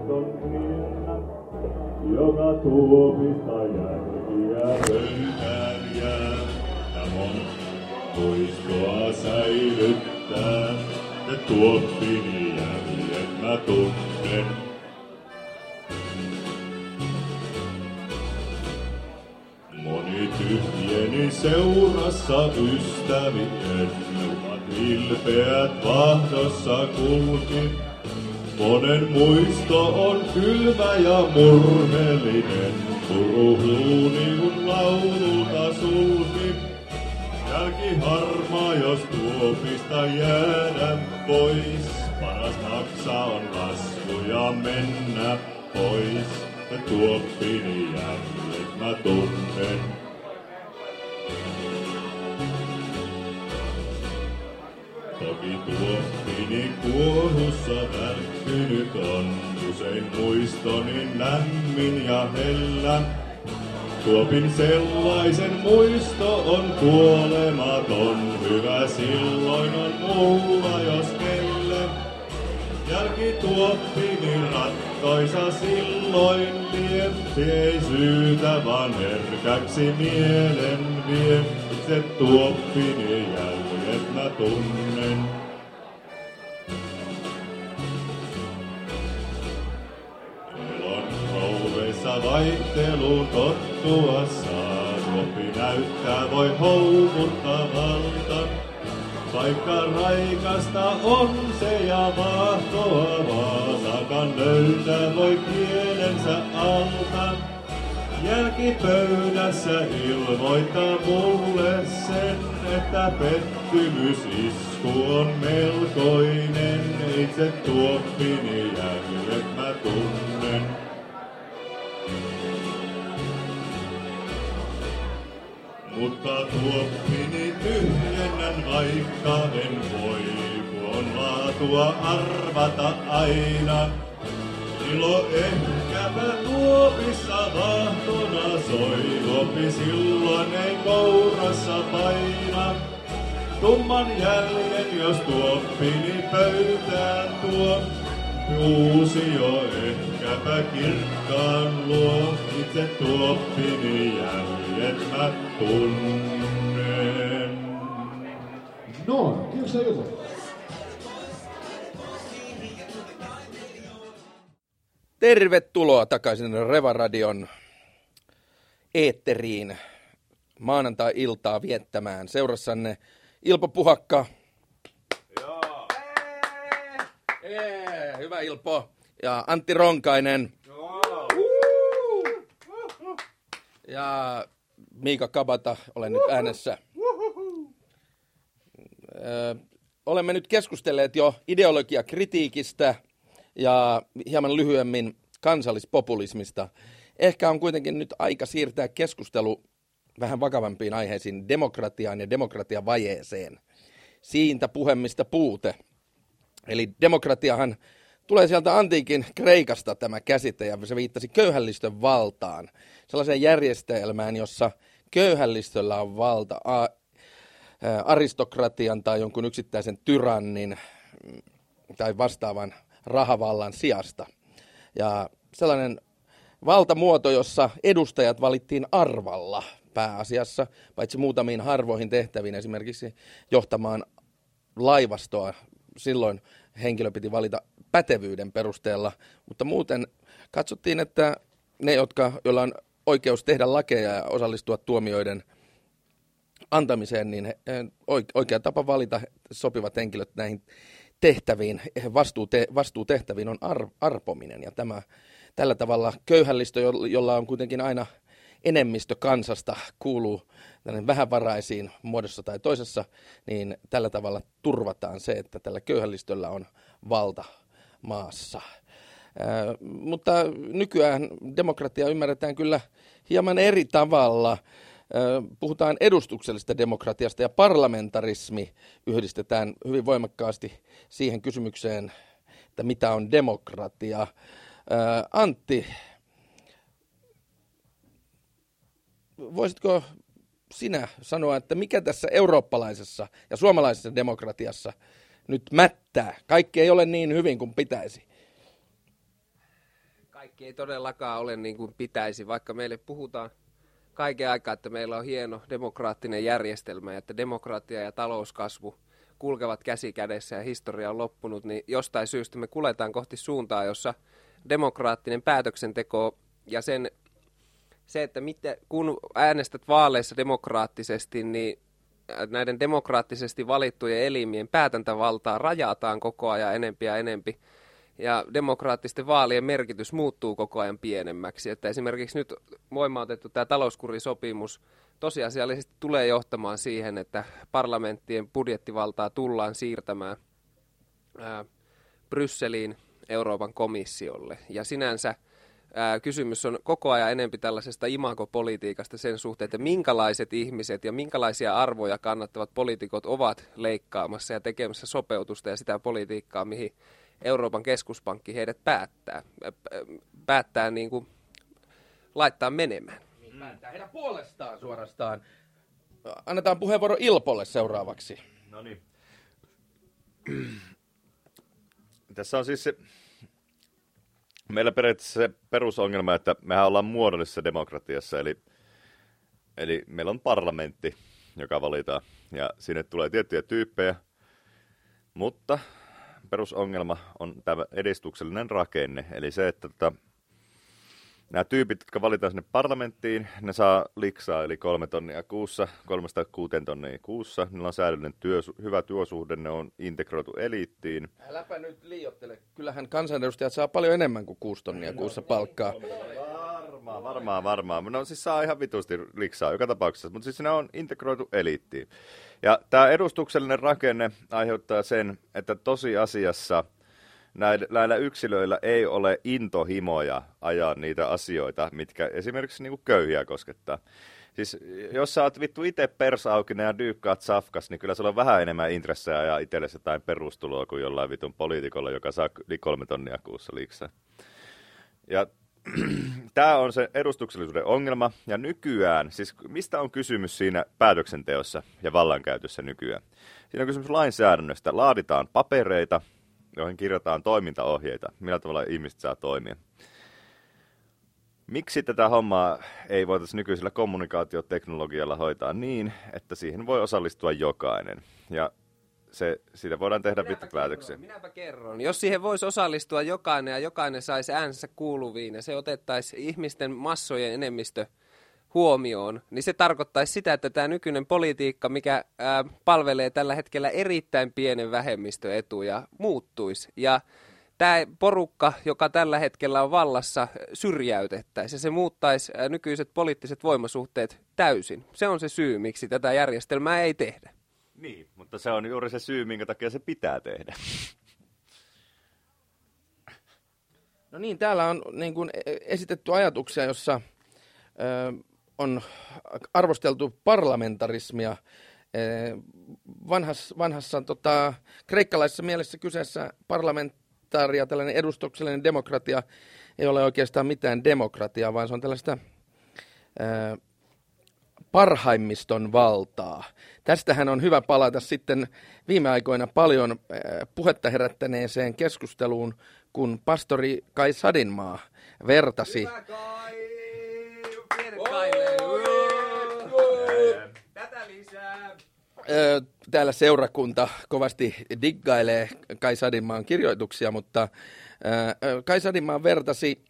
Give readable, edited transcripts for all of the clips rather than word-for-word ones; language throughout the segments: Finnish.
joka tuopista jälkiä pöytääviä. Tämä muistoa säilyttää, ja tuoppini jäljet mä tunnen. Moni tyhjeni seurassa ystävien, ovat ilpeät vahdossa kulki. Monen muisto on kylmä ja murheellinen, suruhuuni kun laululta sulki. Jälki harmaa, jos tuopista jäädä pois, paras maksaa on lasku ja mennä pois. Ja tuoppini jäljet mä tunnen. Toki tuoppini kuohussa välkkynyt on, usein muistoni lämmin ja hellä. Tuopin sellaisen muisto on kuolematon, hyvä silloin on mulla jos kelle. Jälki tuoppini rattoisa silloin liepsi, ei syytä vaan herkäksi mielen vie. Itse tuoppini jäljet mä tunnen. Elon houveissa vaihteluun tottua saa, tuoppi näyttää voi houkuttavalta. Vaikka raikasta on se ja mahtoavaa, takan löytää voi kielensä alta. Jälki pöydässä ilmoittaa mulle sen, että pettymysisku on melkoinen. Itse tuoppini jäljet mä tunnen. Mutta tuoppini tyhjennän, vaikka en voi, kun laatua arvata aina. Ilo ehkäpä tuopissa vahtona soi, tuoppi silloin ei kourassa paina. Tumman jäljen, jos tuoppini pöytään tuo, uusi jo ehkäpä kirkkaan luo. Itse tuoppini jäljet mä tunnen. No, kiinnostaa juttu. Tervetuloa takaisin Reva-radion eetteriin maanantai-iltaa viettämään. Seurassanne Ilpo Puhakka. Joo. Hyvä Ilpo. Ja Antti Ronkainen. Joo. Ja Miika Kabata, olen nyt äänessä. Olemme nyt keskustelleet jo ideologiakritiikistä ja hieman lyhyemmin kansallispopulismista. Ehkä on kuitenkin nyt aika siirtää keskustelu vähän vakavampiin aiheisiin, demokratiaan ja demokratiavajeeseen. Siitä puhemista puute. Eli demokratiahan tulee sieltä antiikin Kreikasta tämä käsite, ja se viittasi köyhällistön valtaan. Sellaiseen järjestelmään, jossa köyhällistöllä on valta aristokratian tai jonkun yksittäisen tyrannin tai vastaavan rahavallan sijasta. Ja sellainen valtamuoto, jossa edustajat valittiin arvalla pääasiassa, paitsi muutamiin harvoihin tehtäviin, esimerkiksi johtamaan laivastoa. Silloin henkilö piti valita pätevyyden perusteella, mutta muuten katsottiin, että ne, joilla on oikeus tehdä lakeja ja osallistua tuomioiden antamiseen, niin oikea tapa valita sopivat henkilöt näihin tehtäviin, vastuutehtäviin on arpominen. Ja tällä tavalla köyhällistö, jolla on kuitenkin aina enemmistö kansasta, kuuluu vähävaraisiin muodossa tai toisessa, niin tällä tavalla turvataan se, että tällä köyhällistöllä on valta maassa. Mutta nykyään demokratia ymmärretään kyllä hieman eri tavalla. Puhutaan edustuksellisesta demokratiasta ja parlamentarismi yhdistetään hyvin voimakkaasti siihen kysymykseen, että mitä on demokratia. Antti, voisitko sinä sanoa, että mikä tässä eurooppalaisessa ja suomalaisessa demokratiassa nyt mättää? Kaikki ei ole niin hyvin kuin pitäisi. Kaikki ei todellakaan ole niin kuin pitäisi, vaikka meille puhutaan kaiken aikaa, että meillä on hieno demokraattinen järjestelmä ja että demokratia ja talouskasvu kulkevat käsi kädessä ja historia on loppunut, niin jostain syystä me kuljetaan kohti suuntaa, jossa demokraattinen päätöksenteko ja se, että kun äänestät vaaleissa demokraattisesti, niin näiden demokraattisesti valittujen elimien päätäntävaltaa rajataan koko ajan enempi ja enempi. Ja demokraattisten vaalien merkitys muuttuu koko ajan pienemmäksi. Että esimerkiksi nyt voimautettu tämä talouskurisopimus tosiasiallisesti tulee johtamaan siihen, että parlamenttien budjettivaltaa tullaan siirtämään Brysseliin Euroopan komissiolle. Ja sinänsä kysymys on koko ajan enempi tällaisesta imagopolitiikasta sen suhteen, että minkälaiset ihmiset ja minkälaisia arvoja kannattavat poliitikot ovat leikkaamassa ja tekemässä sopeutusta ja sitä politiikkaa, mihin Euroopan keskuspankki heidät päättää niin kuin laittaa menemään. Päättää heidän puolestaan suorastaan. Annetaan puheenvuoro Ilpolle seuraavaksi. No niin. Tässä on siis se, meillä periaatteessa se perusongelma, että mehän ollaan muodollisessa demokratiassa, eli meillä on parlamentti, joka valitaan, ja sinne tulee tiettyjä tyyppejä, mutta perusongelma on tämä edistyksellinen rakenne, eli se, että nämä tyypit, jotka valitaan sinne parlamenttiin, ne saa liksaa, eli 3 tonnia kuussa, 3-6 tonnia kuussa. Niillä on säädöllinen hyvä työsuhde, ne on integroitu eliittiin. Äläpä nyt liioittele. Kyllähän kansanedustajat saa paljon enemmän kuin 6 tonnia kuussa palkkaa. Varmaan. No siis saa ihan vitusti liksaa joka tapauksessa, mutta siis ne on integroitu eliittiin. Ja tämä edustuksellinen rakenne aiheuttaa sen, että tosiasiassa näillä yksilöillä ei ole intohimoja ajaa niitä asioita, mitkä esimerkiksi niinku köyhiä koskettaa. Siis jos sä oot vittu itse persaaukinen ja dyykkaat safkas, niin kyllä sulla on vähän enemmän intressejä ajaa itsellesi jotain perustuloa kuin jollain vitun poliitikolla, joka saa 3 tonnia kuussa liksaa. Ja tämä on se edustuksellisuuden ongelma, ja nykyään, siis mistä on kysymys siinä päätöksenteossa ja vallankäytössä nykyään? Siinä on kysymys lainsäädännöstä, laaditaan papereita, joihin kirjataan toimintaohjeita, millä tavalla ihmiset saa toimia. Miksi tätä hommaa ei voitaisi nykyisellä kommunikaatioteknologialla hoitaa niin, että siihen voi osallistua jokainen? Ja siitä voidaan tehdä päätöksiä. Minäpä kerron. Jos siihen voisi osallistua jokainen ja jokainen saisi äänensä kuuluviin ja se otettaisiin ihmisten massojen enemmistö huomioon, niin se tarkoittaisi sitä, että tämä nykyinen politiikka, mikä palvelee tällä hetkellä erittäin pienen vähemmistöetuja, muuttuisi. Ja tämä porukka, joka tällä hetkellä on vallassa, syrjäytettäisiin ja se muuttaisi nykyiset poliittiset voimasuhteet täysin. Se on se syy, miksi tätä järjestelmää ei tehdä. Niin, mutta se on juuri se syy, minkä takia se pitää tehdä. No niin, täällä on niin kuin esitetty ajatuksia, jossa on arvosteltu parlamentarismia. Vanhassa kreikkalaisessa mielessä kyseessä parlamentaria, tällainen edustuksellinen demokratia, ei ole oikeastaan mitään demokratiaa, vaan se on tällaista parhaimmiston valtaa. Tästähän on hyvä palata sitten viime aikoina paljon puhetta herättäneeseen keskusteluun, kun pastori Kai Sadinmaa vertasi. Hyvä Kai! Tätä lisää! Täällä seurakunta kovasti diggailee Kai Sadinmaan kirjoituksia, mutta Kai Sadinmaa vertasi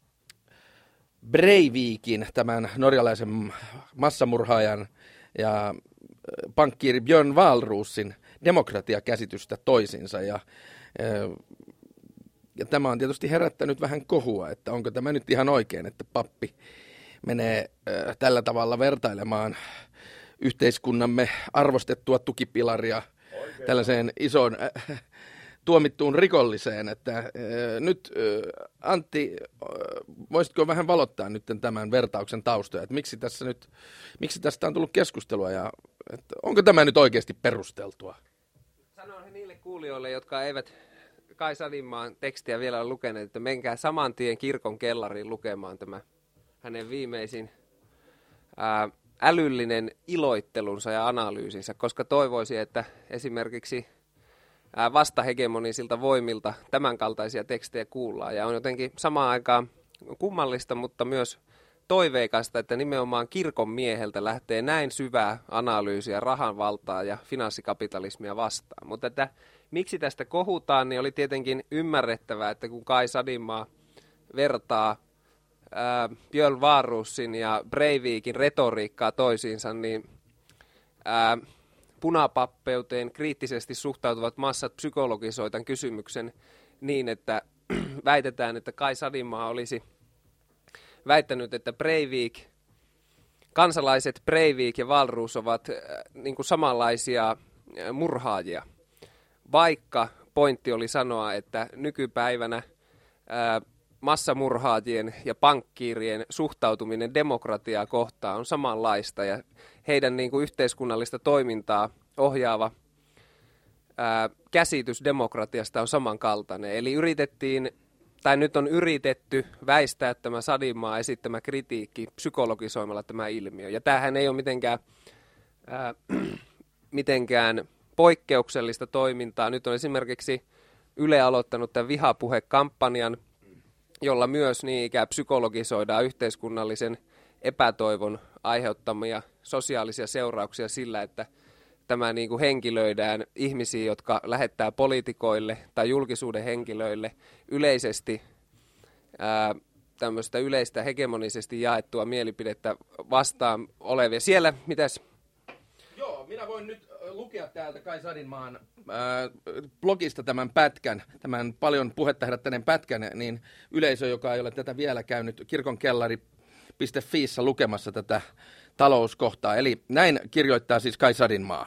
Breivikin, tämän norjalaisen massamurhaajan ja pankkiiri Björn Wahlroosin demokratiakäsitystä toisinsa. Ja tämä on tietysti herättänyt vähän kohua, että onko tämä nyt ihan oikein, että pappi menee tällä tavalla vertailemaan yhteiskunnamme arvostettua tukipilaria tällaiseen isoon tuomittuun rikolliseen, että nyt Antti, voisitko vähän valottaa nyt tämän vertauksen taustoja, että miksi tästä on tullut keskustelua ja että onko tämä nyt oikeasti perusteltua? Sanon niille kuulijoille, jotka eivät Kai Sadinmaan tekstiä vielä ole lukeneet, että menkää saman tien kirkon kellariin lukemaan tämä hänen viimeisin älyllinen iloittelunsa ja analyysinsä, koska toivoisin, että esimerkiksi vastahegemonisilta voimilta tämänkaltaisia tekstejä kuullaan. Ja on jotenkin samaan aikaan kummallista, mutta myös toiveikasta, että nimenomaan kirkon mieheltä lähtee näin syvää analyysiä rahan valtaa ja finanssikapitalismia vastaan. Mutta että miksi tästä kohutaan, niin oli tietenkin ymmärrettävää, että kun Kai Sadinmaa vertaa Björn Wahlroosin ja Breivikin retoriikkaa toisiinsa, niin punapappeuteen kriittisesti suhtautuvat massat psykologisoivat tämän kysymyksen niin, että väitetään, että Kai Sadinmaa olisi väittänyt, että kansalaiset Breivik ja Wahlroos ovat niin kuin samanlaisia murhaajia, vaikka pointti oli sanoa, että nykypäivänä massamurhaajien ja pankkiirien suhtautuminen demokratiaa kohtaan on samanlaista ja heidän niin kuin yhteiskunnallista toimintaa ohjaava käsitys demokratiasta on samankaltainen. Eli nyt on yritetty väistää tämä Sadinmaa esittämä kritiikki psykologisoimalla tämä ilmiö. Ja tämähän ei ole mitenkään poikkeuksellista toimintaa. Nyt on esimerkiksi Yle aloittanut tämän vihapuhekampanjan, jolla myös niin ikään psykologisoidaan yhteiskunnallisen epätoivon aiheuttamia sosiaalisia seurauksia sillä, että tämä niin kuin henkilöidään ihmisiä, jotka lähettää poliitikoille tai julkisuuden henkilöille yleisesti tämmöistä yleistä hegemonisesti jaettua mielipidettä vastaan olevia. Siellä, mitäs? Joo, minä voin nyt lukea täältä Kai Sadinmaan blogista tämän pätkän, tämän paljon puhetta herättäneen pätkän, niin yleisö, joka ei ole tätä vielä käynyt kirkonkellari.fiissä lukemassa tätä talouskohtaa. Eli näin kirjoittaa siis Kai Sadinmaa.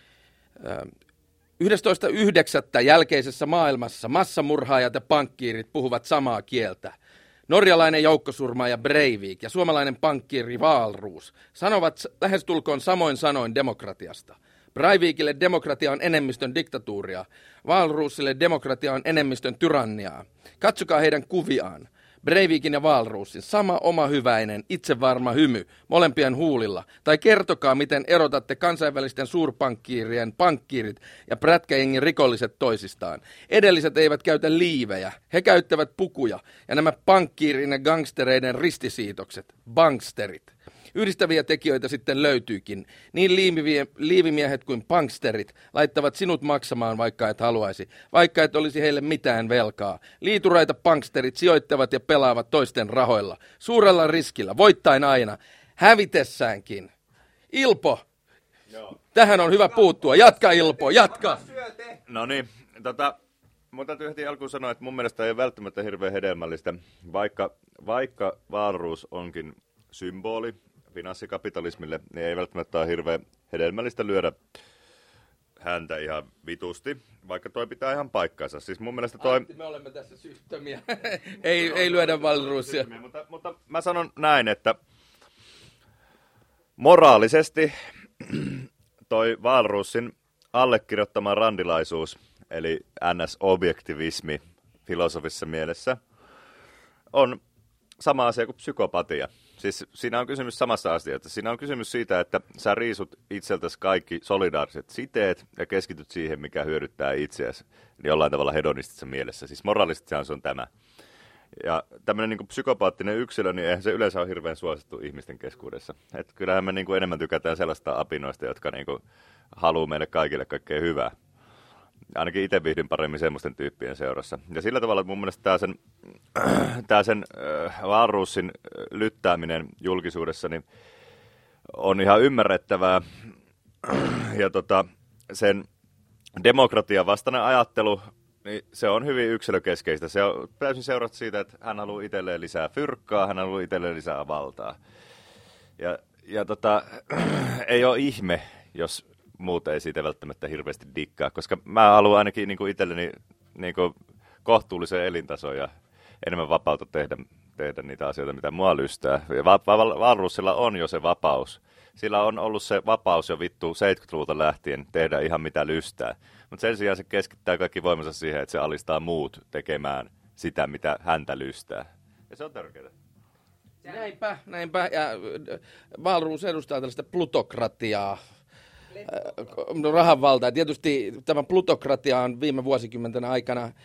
11.9. jälkeisessä maailmassa massamurhaajat ja pankkiirit puhuvat samaa kieltä. Norjalainen joukkosurmaaja Breivik ja suomalainen pankkiiri Wahlroos sanovat lähestulkoon samoin sanoin demokratiasta. Breivikille demokratia on enemmistön diktatuuria, Wahlroosille demokratia on enemmistön tyranniaa. Katsokaa heidän kuviaan. Breivikin ja Wahlroosin sama oma hyväinen, itsevarma hymy molempien huulilla. Tai kertokaa, miten erotatte kansainvälisten suurpankkiirien pankkiirit ja prätkäjengin rikolliset toisistaan. Edelliset eivät käytä liivejä, he käyttävät pukuja ja nämä pankkiirin ja gangstereiden ristisiitokset, banksterit. Yhdistäviä tekijöitä sitten löytyykin. Niin liivimiehet kuin punksterit laittavat sinut maksamaan, vaikka et haluaisi, vaikka et olisi heille mitään velkaa. Liituraita punksterit sijoittavat ja pelaavat toisten rahoilla. Suurella riskillä, voittain aina, hävitessäänkin. Ilpo, tähän on hyvä puuttua. Jatka Ilpo, jatka! No niin, mun täytyy heti alkuun sanoa, että mun mielestä ei ole välttämättä hirveän hedelmällistä, vaikka Wahlroos onkin symboli finanssikapitalismille, niin ei välttämättä ole hirveän hedelmällistä lyödä häntä ihan vitusti, vaikka toi pitää ihan paikkansa. Siis mun mielestä toi... Antti, me olemme tässä syyttömiä. ei lyödä Wahlroosia. Mutta mä sanon näin, että moraalisesti toi Wahlroosin allekirjoittama randilaisuus, eli NS-objektivismi filosofisessa mielessä, on sama asia kuin psykopatia. Siis siinä on kysymys samassa asiassa. Siinä on kysymys siitä, että sä riisut itseltäsi kaikki solidaariset siteet ja keskityt siihen, mikä hyödyttää itseäsi jollain tavalla hedonistisessa mielessä. Siis moraalisesti se on tämä. Ja tämmöinen niin psykopaattinen yksilö, niin eihän se yleensä ole hirveän suosittu ihmisten keskuudessa. Et kyllähän me niin kuin enemmän tykätään sellaista apinoista, jotka niin kuin haluaa meille kaikille kaikkea hyvää. Ainakin itse viihdyn paremmin semmoisten tyyppien seurassa. Ja sillä tavalla, että mun mielestä tämä sen Wahlroosin lyttääminen julkisuudessa niin on ihan ymmärrettävää. Ja sen demokratian vastainen ajattelu, niin se on hyvin yksilökeskeistä. Se on täysin seurasta siitä, että hän haluaa itselleen lisää fyrkkaa, hän haluaa itselleen lisää valtaa. Ja ei ole ihme, jos muut ei siitä välttämättä hirveästi dikkaa, koska mä haluan ainakin niin kuin itselleni niin kuin kohtuullisen elintason ja enemmän vapautta tehdä niitä asioita, mitä mua lystää. Ja Wahlroosilla on jo se vapaus. Sillä on ollut se vapaus jo vittu 70-luvulta lähtien tehdä ihan mitä lystää. Mutta sen sijaan se keskittää kaikki voimansa siihen, että se alistaa muut tekemään sitä, mitä häntä lystää. Ja se on tärkeää. Näinpä. Ja Wahlroos edustaa tällaista plutokratiaa. Rahanvaltaa. Tietysti tämä plutokratia on viime vuosikymmenten aikana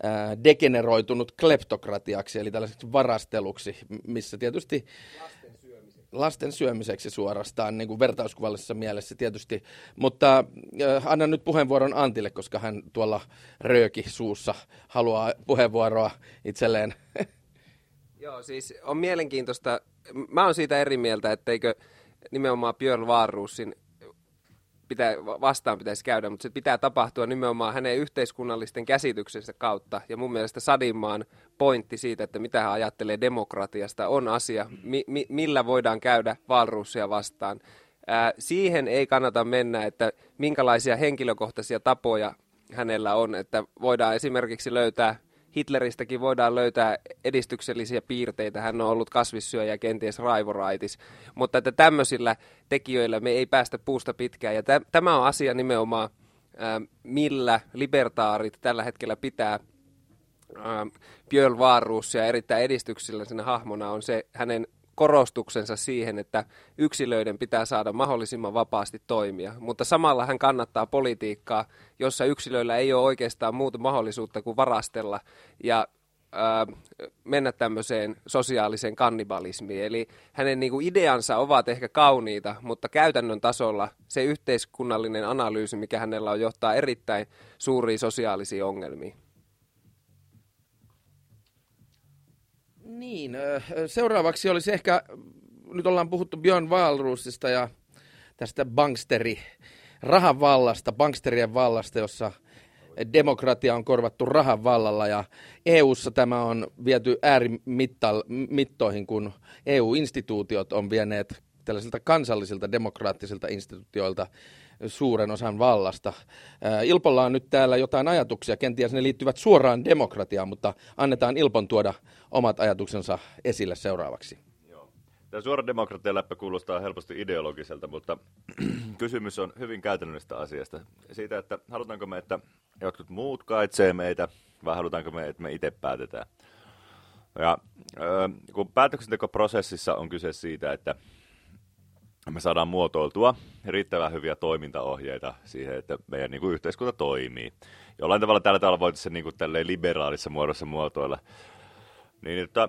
degeneroitunut kleptokratiaksi, eli tällaiseksi varasteluksi, missä tietysti lasten syömiseksi suorastaan, niin kuin vertauskuvallisessa mielessä tietysti. Mutta annan nyt puheenvuoron Antille, koska hän tuolla rööki suussa haluaa puheenvuoroa itselleen. Joo, siis on mielenkiintoista. Mä oon siitä eri mieltä, etteikö nimenomaan Björn Wahlroosin vastaan pitäisi käydä, mutta se pitää tapahtua nimenomaan hänen yhteiskunnallisten käsityksensä kautta. Ja mun mielestä Sadinmaan pointti siitä, että mitä hän ajattelee demokratiasta, on asia, millä voidaan käydä Wahlroosia vastaan. Siihen ei kannata mennä, että minkälaisia henkilökohtaisia tapoja hänellä on, että voidaan esimerkiksi löytää Hitleristäkin voidaan löytää edistyksellisiä piirteitä. Hän on ollut kasvissyöjä ja kenties raivoraitis. Mutta että tämmöisillä tekijöillä me ei päästä puusta pitkään. Ja tämä on asia nimenomaan, millä libertaarit tällä hetkellä pitää Björn Wahlroosia erittäin edistyksellisenä hahmona, on se hänen korostuksensa siihen, että yksilöiden pitää saada mahdollisimman vapaasti toimia, mutta samalla hän kannattaa politiikkaa, jossa yksilöillä ei ole oikeastaan muuta mahdollisuutta kuin varastella ja mennä tämmöiseen sosiaaliseen kannibalismiin. Eli hänen niin kuin ideansa ovat ehkä kauniita, mutta käytännön tasolla se yhteiskunnallinen analyysi, mikä hänellä on, johtaa erittäin suuriin sosiaalisiin ongelmiin. Niin, seuraavaksi olisi ehkä, nyt ollaan puhuttu Björn Wahlroosista ja tästä rahan vallasta, banksterien vallasta, jossa demokratia on korvattu rahan vallalla ja EU:ssa tämä on viety äärimittoihin, kun EU-instituutiot on vieneet tällaisilta kansallisilta demokraattisilta instituutioilta suuren osan vallasta. Ilpolla on nyt täällä jotain ajatuksia, kenties ne liittyvät suoraan demokratiaan, mutta annetaan Ilpon tuoda omat ajatuksensa esille seuraavaksi. Joo. Tämä suora demokratian läppä kuulostaa helposti ideologiselta, mutta kysymys on hyvin käytännöllisestä asiasta. Siitä, että halutaanko me, että jotkut muut kaitsee meitä, vai halutaanko me, että me itse päätetään. Ja kun päätöksentekoprosessissa on kyse siitä, että me saadaan muotoiltua riittävän hyviä toimintaohjeita siihen, että meidän niin kuin yhteiskunta toimii. Jollain tavalla tällä tavalla voitaisiin se niin kuin tälleen liberaalissa muodossa muotoilla. Niin, että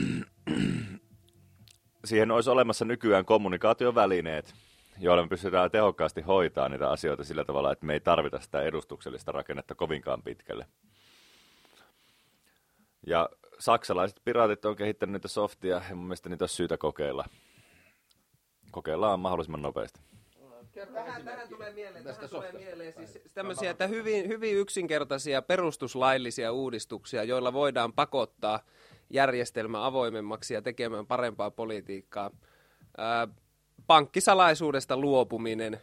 siihen olisi olemassa nykyään kommunikaatiovälineet, joilla me pystytään tehokkaasti hoitamaan niitä asioita sillä tavalla, että me ei tarvita sitä edustuksellista rakennetta kovinkaan pitkälle. Ja saksalaiset piraatit on kehittänyt niitä softia, ja mun mielestä niitä olisi syytä kokeilla. Kokeillaan mahdollisimman nopeasti. Tähän tulee mieleen siis tämmöisiä, että hyvin yksinkertaisia perustuslaillisia uudistuksia, joilla voidaan pakottaa järjestelmä avoimemmaksi ja tekemään parempaa politiikkaa. Pankkisalaisuudesta luopuminen.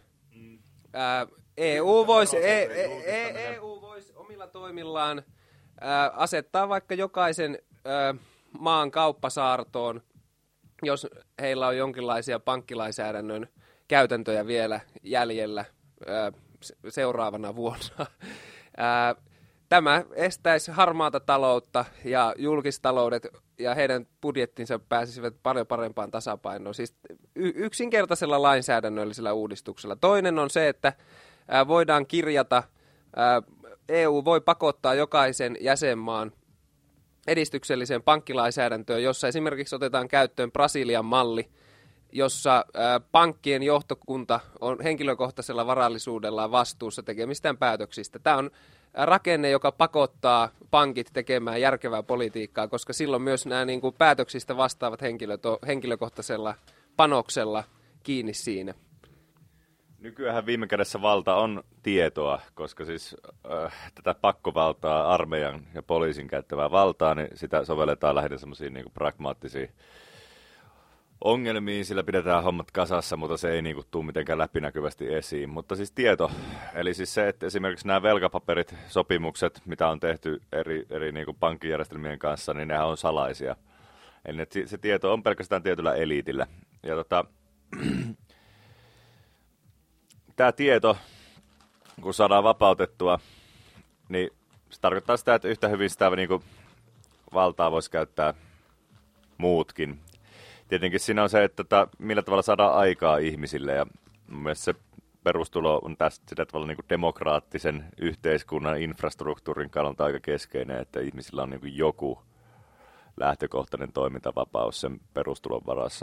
EU voisi omilla toimillaan asettaa vaikka jokaisen maan kauppasaartoon, jos heillä on jonkinlaisia pankkilainsäädännön käytäntöjä vielä jäljellä seuraavana vuonna. Tämä estäisi harmaata taloutta ja julkistaloudet ja heidän budjettinsa pääsisivät paljon parempaan tasapainoon. Siis yksinkertaisella lainsäädännöllisellä uudistuksella. Toinen on se, että voidaan kirjata, EU voi pakottaa jokaisen jäsenmaan edistykselliseen pankkilainsäädäntöön, jossa esimerkiksi otetaan käyttöön Brasilian malli, jossa pankkien johtokunta on henkilökohtaisella varallisuudellaan vastuussa tekemistään päätöksistä. Tämä on rakenne, joka pakottaa pankit tekemään järkevää politiikkaa, koska silloin myös nämä niin kuin päätöksistä vastaavat henkilöt on henkilökohtaisella panoksella kiinni siinä. Nykyään viime kädessä valta on tietoa, koska siis tätä pakkovaltaa, armeijan ja poliisin käyttävää valtaa, niin sitä sovelletaan lähinnä semmoisiin niin kuin pragmaattisiin ongelmiin, sillä pidetään hommat kasassa, mutta se ei niin kuin tule mitenkään läpinäkyvästi esiin. Mutta siis tieto, eli siis se, että esimerkiksi nämä velkapaperit, sopimukset, mitä on tehty eri niin kuin pankkijärjestelmien kanssa, niin nehän on salaisia. Eli se tieto on pelkästään tietyllä eliitillä. Ja tämä tieto, kun saadaan vapautettua, niin se tarkoittaa sitä, että yhtä hyvin sitä niin kuin valtaa voisi käyttää muutkin. Tietenkin siinä on se, että millä tavalla saadaan aikaa ihmisille, ja mun mielestä se perustulo on tästä sillä tavalla niin kuin demokraattisen yhteiskunnan infrastruktuurin kannalta aika keskeinen, että ihmisillä on niin kuin joku lähtökohtainen toimintavapaus sen perustulon varassa.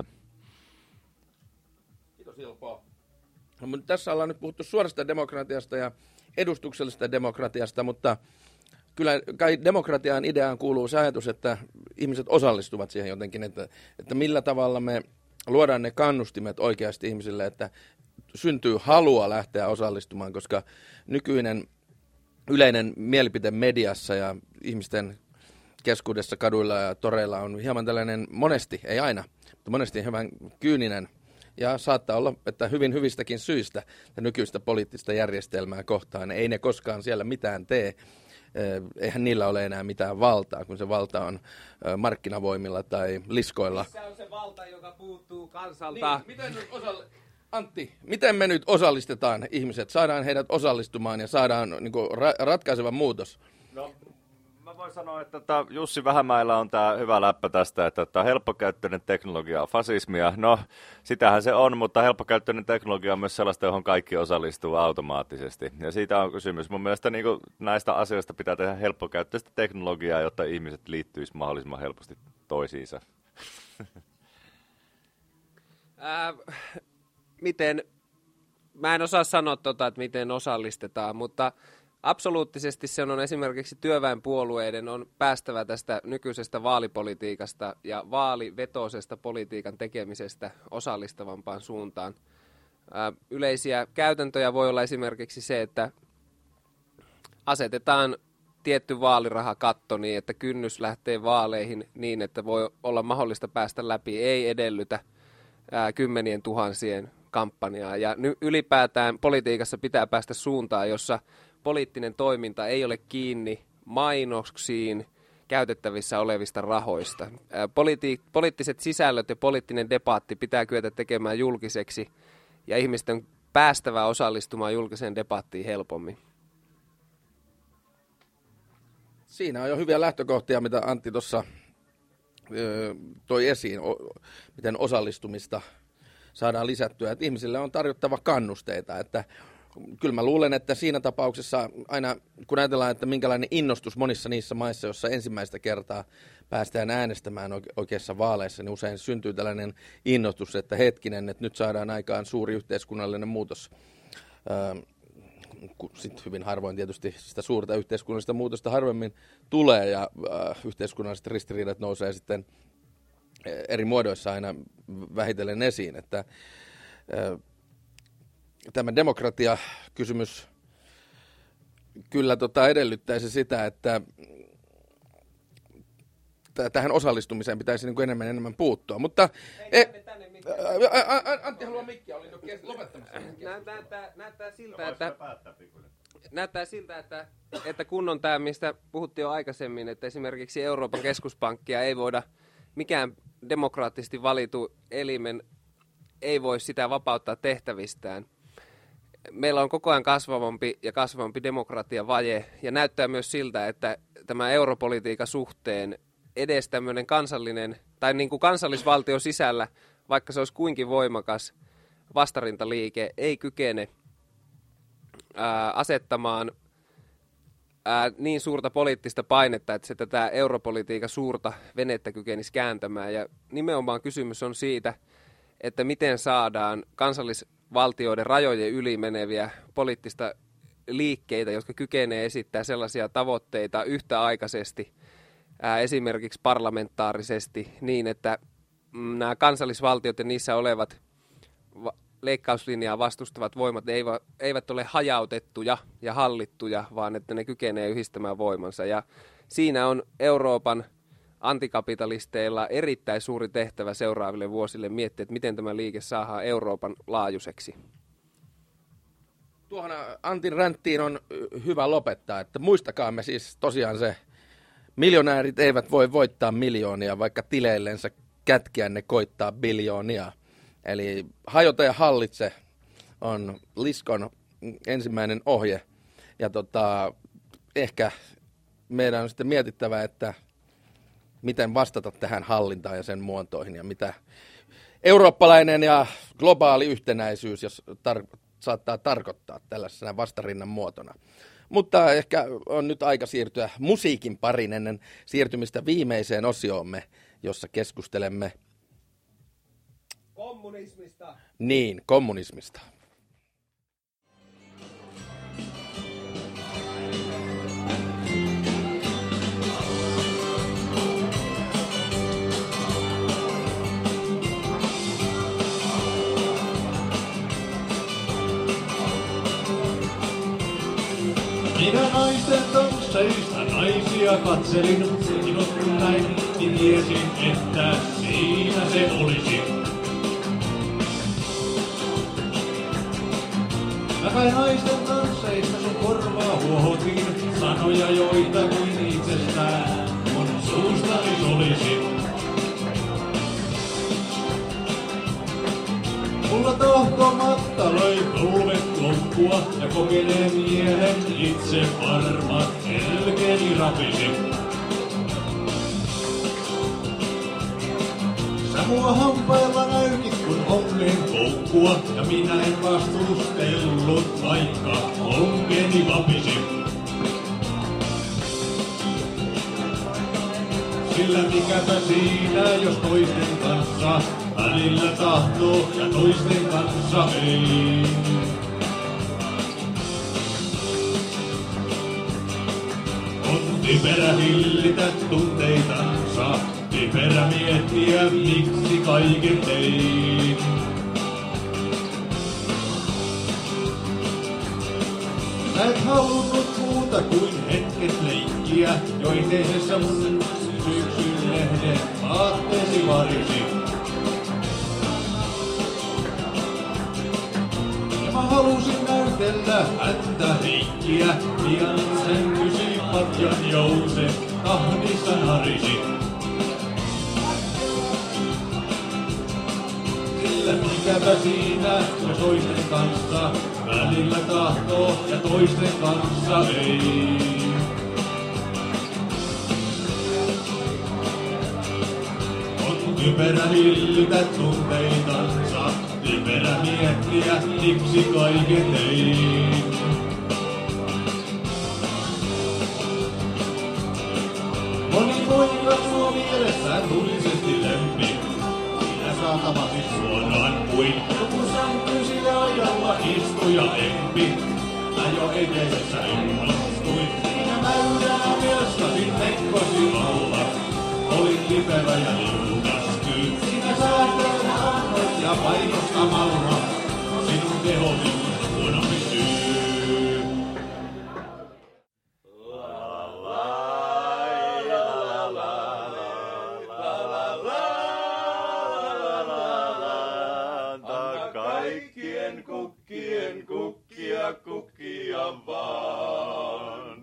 Kiitos Ilpo. No, tässä ollaan nyt puhuttu suorasta demokratiasta ja edustuksellisesta demokratiasta, mutta kyllä kai demokratian ideaan kuuluu se ajatus, että ihmiset osallistuvat siihen jotenkin, että millä tavalla me luodaan ne kannustimet oikeasti ihmisille, että syntyy halua lähteä osallistumaan, koska nykyinen yleinen mielipide mediassa ja ihmisten keskuudessa kaduilla ja toreilla on hieman tällainen monesti, ei aina, mutta monesti hyvän kyyninen ja saattaa olla, että hyvin hyvistäkin syistä nykyistä poliittista järjestelmää kohtaan. Ei ne koskaan siellä mitään tee. Eihän niillä ole enää mitään valtaa, kun se valta on markkinavoimilla tai liskoilla. Missä on se valta, joka puuttuu kansalta? Niin, Antti, miten me nyt osallistetaan ihmiset? Saadaan heidät osallistumaan ja saadaan niin kuin ratkaiseva muutos? No, mä voin sanoa, että Jussi Vähämäellä on tämä hyvä läppä tästä, että helppokäyttöinen teknologia on fasismia. No, sitähän se on, mutta helppokäyttöinen teknologia on myös sellaista, johon kaikki osallistuu automaattisesti. Ja siitä on kysymys. Mun mielestä niin kuin näistä asioista pitää tehdä helppokäyttöistä teknologiaa, jotta ihmiset liittyisivät mahdollisimman helposti toisiinsa. Mä en osaa sanoa että miten osallistetaan, mutta absoluuttisesti se on esimerkiksi työväenpuolueiden on päästävä tästä nykyisestä vaalipolitiikasta ja vaalivetoisesta politiikan tekemisestä osallistavampaan suuntaan. Yleisiä käytäntöjä voi olla esimerkiksi se, että asetetaan tietty vaalirahakatto niin, että kynnys lähtee vaaleihin niin, että voi olla mahdollista päästä läpi, ei edellytä kymmenien tuhansien kampanjaa. Ja ylipäätään politiikassa pitää päästä suuntaan, jossa poliittinen toiminta ei ole kiinni mainoksiin käytettävissä olevista rahoista. Poliittiset sisällöt ja poliittinen debatti pitää kyetä tekemään julkiseksi ja ihmisten on päästävä osallistumaan julkiseen debattiin helpommin. Siinä on jo hyviä lähtökohtia, mitä Antti tuossa toi esiin, miten osallistumista saadaan lisättyä. Että ihmisille on tarjottava kannusteita, että kyllä mä luulen, että siinä tapauksessa aina kun ajatellaan, että minkälainen innostus monissa niissä maissa, jossa ensimmäistä kertaa päästään äänestämään oikeassa vaaleissa, niin usein syntyy tällainen innostus, että hetkinen, että nyt saadaan aikaan suuri yhteiskunnallinen muutos. Sitten hyvin harvoin tietysti sitä suurta yhteiskunnallista muutosta harvemmin tulee ja yhteiskunnalliset ristiriidat nousee sitten eri muodoissa aina vähitellen esiin, että tämä demokratiakysymys kyllä edellyttäisi sitä, että tähän osallistumiseen pitäisi niin kuin enemmän puuttua. Mutta Antti haluaa mikkiä, olin jo lopettamassa. Näyttää siltä, että kun on tämä, mistä puhuttiin jo aikaisemmin, että esimerkiksi Euroopan keskuspankkia ei voida, mikään demokraattisesti valitu elimen ei voi sitä vapauttaa tehtävistään. Meillä on koko ajan kasvavampi demokratiavaje ja näyttää myös siltä, että tämä europolitiikan suhteen edes tämmöinen kansallinen tai niin kuin kansallisvaltion sisällä, vaikka se olisi kuinkin voimakas vastarintaliike, ei kykene asettamaan niin suurta poliittista painetta, että se tätä europolitiikan suurta venettä kykenisi kääntämään. Ja nimenomaan kysymys on siitä, että miten saadaan kansallisvaltioiden rajojen yli meneviä poliittista liikkeitä, jotka kykenee esittää sellaisia tavoitteita yhtäaikaisesti, esimerkiksi parlamentaarisesti, niin että nämä kansallisvaltiot ja niissä olevat leikkauslinjaa vastustavat voimat eivät ole hajautettuja ja hallittuja, vaan että ne kykenee yhdistämään voimansa. Ja siinä on Euroopan antikapitalisteilla erittäin suuri tehtävä seuraaville vuosille miettiä, että miten tämä liike saadaan Euroopan laajuiseksi. Tuohon Antin ränttiin on hyvä lopettaa, että muistakaamme siis tosiaan se, miljonäärit eivät voi voittaa miljoonia, vaikka tileillensä kätkiä ne koittaa biljoonia. Eli hajota ja hallitse on Liskon ensimmäinen ohje. Ja ehkä meidän on sitten mietittävä, että miten vastata tähän hallintaan ja sen muotoihin ja mitä eurooppalainen ja globaali yhtenäisyys, jos saattaa tarkoittaa tällaisena vastarinnan muotona. Mutta ehkä on nyt aika siirtyä musiikin parin ennen siirtymistä viimeiseen osioomme, jossa keskustelemme kommunismista. Niin, kommunismista. Minä naisten tansseista naisia katselin, sinut kun näin, niin tiesin, että siinä se olisi. Mä kai naisten tansseista sun korvaa huohotin, sanoja joita kuin itsestään mun suustani solisi. Mulla tohtomatta löi polvet loppua ja kokeneen miehen itse varmat helkeni rapisi. Sä mua hampailla näytit kun ongeen koukkua ja minä en vastustellut vaikka ongeni vapisi. Sillä mikäpä siinä jos toisten kanssa välillä tahtoo ja toisten kanssa ei. On typerä hillitä tunteitansa, typerä miettiä miksi kaiken tein. Sä et halunnut muuta kuin hetket leikkiä, jo yhteisessä mun syksyn lehden vaatteesi varisi. Mä halusin näytellä häntä Heikkiä, pian sänkysi patjan jouse, tahdissa narisi. Sillä mikäpä siinä, jos toisten kanssa välillä tahtoo ja toisten kanssa ei. On typerä hillitä tunteitansa, typerä miettiä, miksi kaiken tein. Moni poika suo mielessään tulisesti lempi. Minä saatavasti suonaan kuin joku sänkyisillä ajalla istuja empi. Mä jo eteisessä innostuin. Minä mäyränä melskasin mekkosin alla. Olin liperä ja liukastyin. Sinä säätöön annoit ja painostamalla sinun kehosi huonompi syy. Kaikkien kukkien kukkia vaan.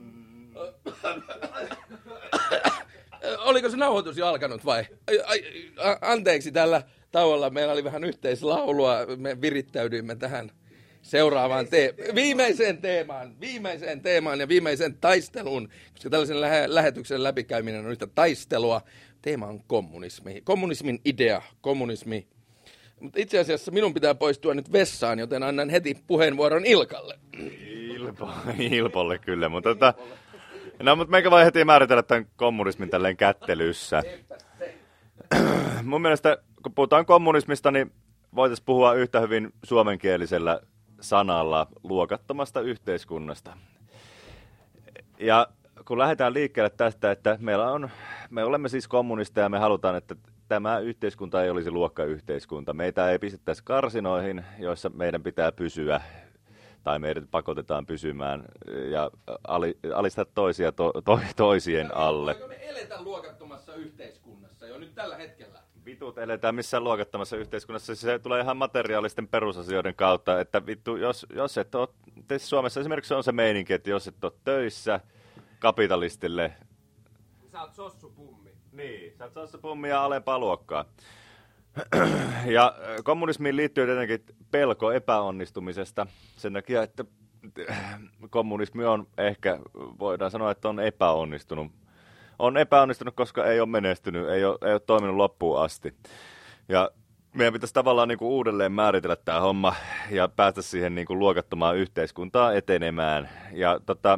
Oliko se nauhoitus jo alkanut vai? Anteeksi, tällä tauolla meillä oli vähän yhteislaulua. Me virittäydyimme tähän seuraavaan viimeiseen teemaan ja viimeiseen taisteluun, koska tällaisen lähetyksen läpikäyminen on yhtä taistelua. Teema on kommunismi. Kommunismin idea, kommunismi. Mutta itse asiassa minun pitää poistua nyt vessaan, joten annan heti puheenvuoron Ilkalle. Ilpolle kyllä, mutta mutta meikä voi heti määritellä tämän kommunismin tälleen kättelyssä. Mun mielestä, kun puhutaan kommunismista, niin voitaisiin puhua yhtä hyvin suomenkielisellä sanalla luokattomasta yhteiskunnasta. Ja kun lähdetään liikkeelle tästä, että me olemme siis kommunisteja ja me halutaan, että tämä yhteiskunta ei olisi luokkayhteiskunta. Meitä ei pistettäisi karsinoihin, joissa meidän pitää pysyä tai meidät pakotetaan pysymään ja alistaa toisia toisien alle. Voiko me eletä luokattomassa yhteiskunnassa jo nyt tällä hetkellä? Vitut eletään missään luokattomassa yhteiskunnassa. Se tulee ihan materiaalisten perusasioiden kautta, että vittu, jos et ole, Suomessa esimerkiksi on se meininki, että jos et ole töissä kapitalistille. Sä oot sossupummi. Niin, sä oot sossupummi ja alempaa luokkaa. Ja kommunismiin liittyy tietenkin pelko epäonnistumisesta sen takia, että kommunismi on ehkä, voidaan sanoa, että on epäonnistunut. On epäonnistunut, koska ei ole menestynyt, ei ole toiminut loppuun asti. Ja meidän pitäisi tavallaan niin kuin uudelleen määritellä tämä homma ja päästä siihen niin kuin luokattomaan yhteiskuntaa etenemään. Ja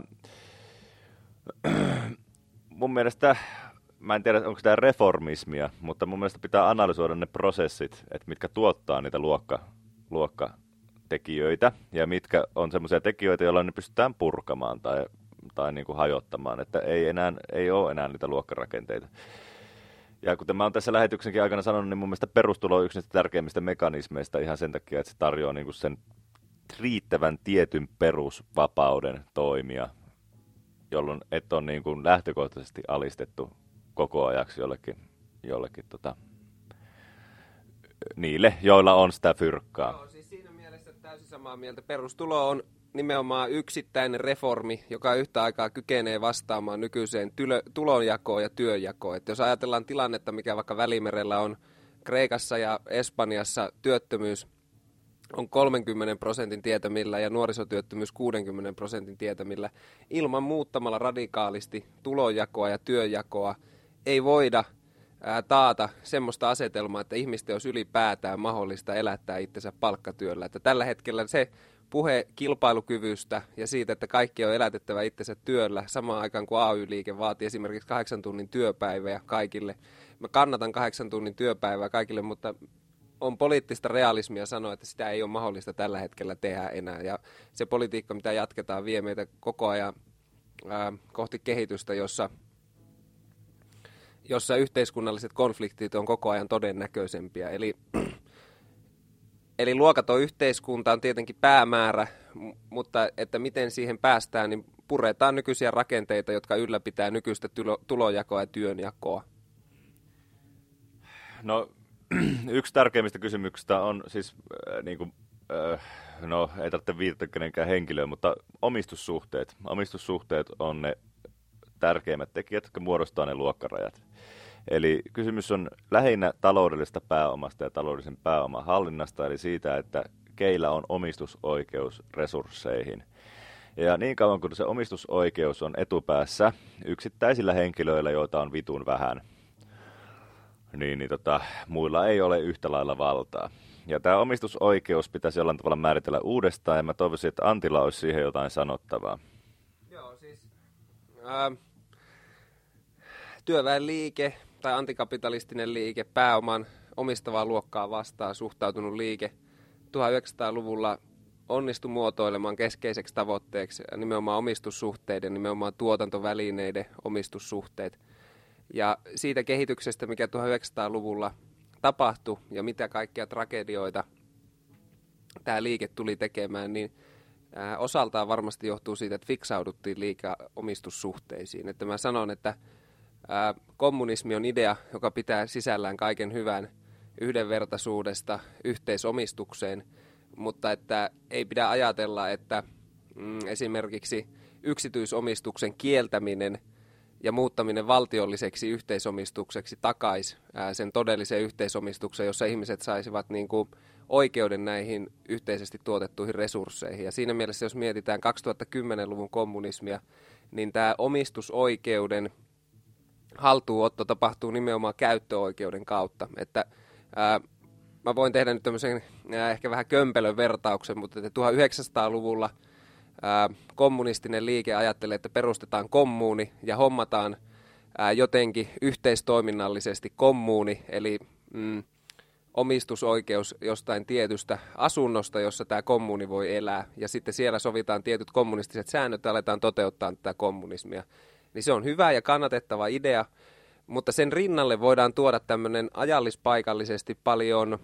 mun mielestä, mä en tiedä onko tämä reformismia, mutta mun mielestä pitää analysoida ne prosessit, että mitkä tuottaa niitä luokkatekijöitä ja mitkä on semmoisia tekijöitä, joilla ne pystytään purkamaan tai niin kuin hajottamaan, että ei ole enää niitä luokkarakenteita. Ja kuten mä oon tässä lähetyksenkin aikana sanonut, niin mun mielestä perustulo on yksi niistä tärkeimmistä mekanismeista ihan sen takia, että se tarjoaa niin kuin sen riittävän tietyn perusvapauden toimia, jolloin et on niin kuin lähtökohtaisesti alistettu koko ajaksi jollekin niille, joilla on sitä fyrkkaa. Joo, siis siinä mielessä täysin samaa mieltä. Perustulo on nimenomaan yksittäinen reformi, joka yhtä aikaa kykenee vastaamaan nykyiseen tulonjakoon ja työnjakoon. Et jos ajatellaan tilannetta, mikä vaikka Välimerellä on Kreikassa ja Espanjassa, työttömyys on 30% tietämillä ja nuorisotyöttömyys 60% tietämillä. Ilman muuttamalla radikaalisti tulonjakoa ja työnjakoa ei voida taata semmoista asetelmaa, että ihmisten olisi ylipäätään mahdollista elättää itsensä palkkatyöllä. Että tällä hetkellä se puhe kilpailukyvystä ja siitä, että kaikki on elätettävä itsensä työllä samaan aikaan kuin AY-liike vaatii esimerkiksi 8 tunnin työpäivää kaikille. Mä kannatan 8 tunnin työpäivää kaikille, mutta on poliittista realismia sanoa, että sitä ei ole mahdollista tällä hetkellä tehdä enää. Ja se politiikka, mitä jatketaan, vie meitä koko ajan kohti kehitystä, jossa yhteiskunnalliset konfliktit on koko ajan todennäköisempiä. Eli luokaton yhteiskunta on tietenkin päämäärä, mutta että miten siihen päästään, niin puretaan nykyisiä rakenteita, jotka ylläpitää nykyistä tulonjakoa ja työnjakoa. No, yksi tärkeimmistä kysymyksistä on siis, ei tarvitse viitata kenenkään henkilöön, mutta omistussuhteet. Omistussuhteet on ne tärkeimmät tekijät, jotka muodostaa ne luokkarajat. Eli kysymys on lähinnä taloudellisesta pääomasta ja taloudellisen pääoman hallinnasta, eli siitä, että keillä on omistusoikeus resursseihin. Ja niin kauan kuin se omistusoikeus on yksittäisillä henkilöillä, joita on vitun vähän, muilla ei ole yhtä lailla valtaa. Ja tämä omistusoikeus pitäisi jollain tavalla määritellä uudestaan, ja mä toivoisin, että Antilla olisi siihen jotain sanottavaa. Joo, siis työväenliike tai antikapitalistinen liike, pääoman omistavaa luokkaa vastaan suhtautunut liike 1900-luvulla onnistui muotoilemaan keskeiseksi tavoitteeksi nimenomaan omistussuhteiden, nimenomaan tuotantovälineiden omistussuhteet. Ja siitä kehityksestä, mikä 1900-luvulla tapahtui ja mitä kaikkia tragedioita tämä liike tuli tekemään, niin osaltaan varmasti johtuu siitä, että fiksauduttiin liikaa omistussuhteisiin. Että mä sanon, että kommunismi on idea, joka pitää sisällään kaiken hyvän yhdenvertaisuudesta yhteisomistukseen, mutta että ei pidä ajatella, että esimerkiksi yksityisomistuksen kieltäminen ja muuttaminen valtiolliseksi yhteisomistukseksi takaisi sen todellisen yhteisomistuksen, jossa ihmiset saisivat niin kuin oikeuden näihin yhteisesti tuotettuihin resursseihin. Ja siinä mielessä, jos mietitään 2010-luvun kommunismia, niin tämä omistusoikeuden haltuunotto tapahtuu nimenomaan käyttöoikeuden kautta. Että mä voin tehdä nyt tämmöisen ehkä vähän kömpelön vertauksen, mutta että 1900-luvulla kommunistinen liike ajattelee, että perustetaan kommuuni ja hommataan jotenkin yhteistoiminnallisesti kommuuni, eli omistusoikeus jostain tietystä asunnosta, jossa tämä kommuuni voi elää, ja sitten siellä sovitaan tietyt kommunistiset säännöt ja aletaan toteuttaa tätä kommunismia. Niin se on hyvä ja kannatettava idea, mutta sen rinnalle voidaan tuoda tämmöinen ajallispaikallisesti paljon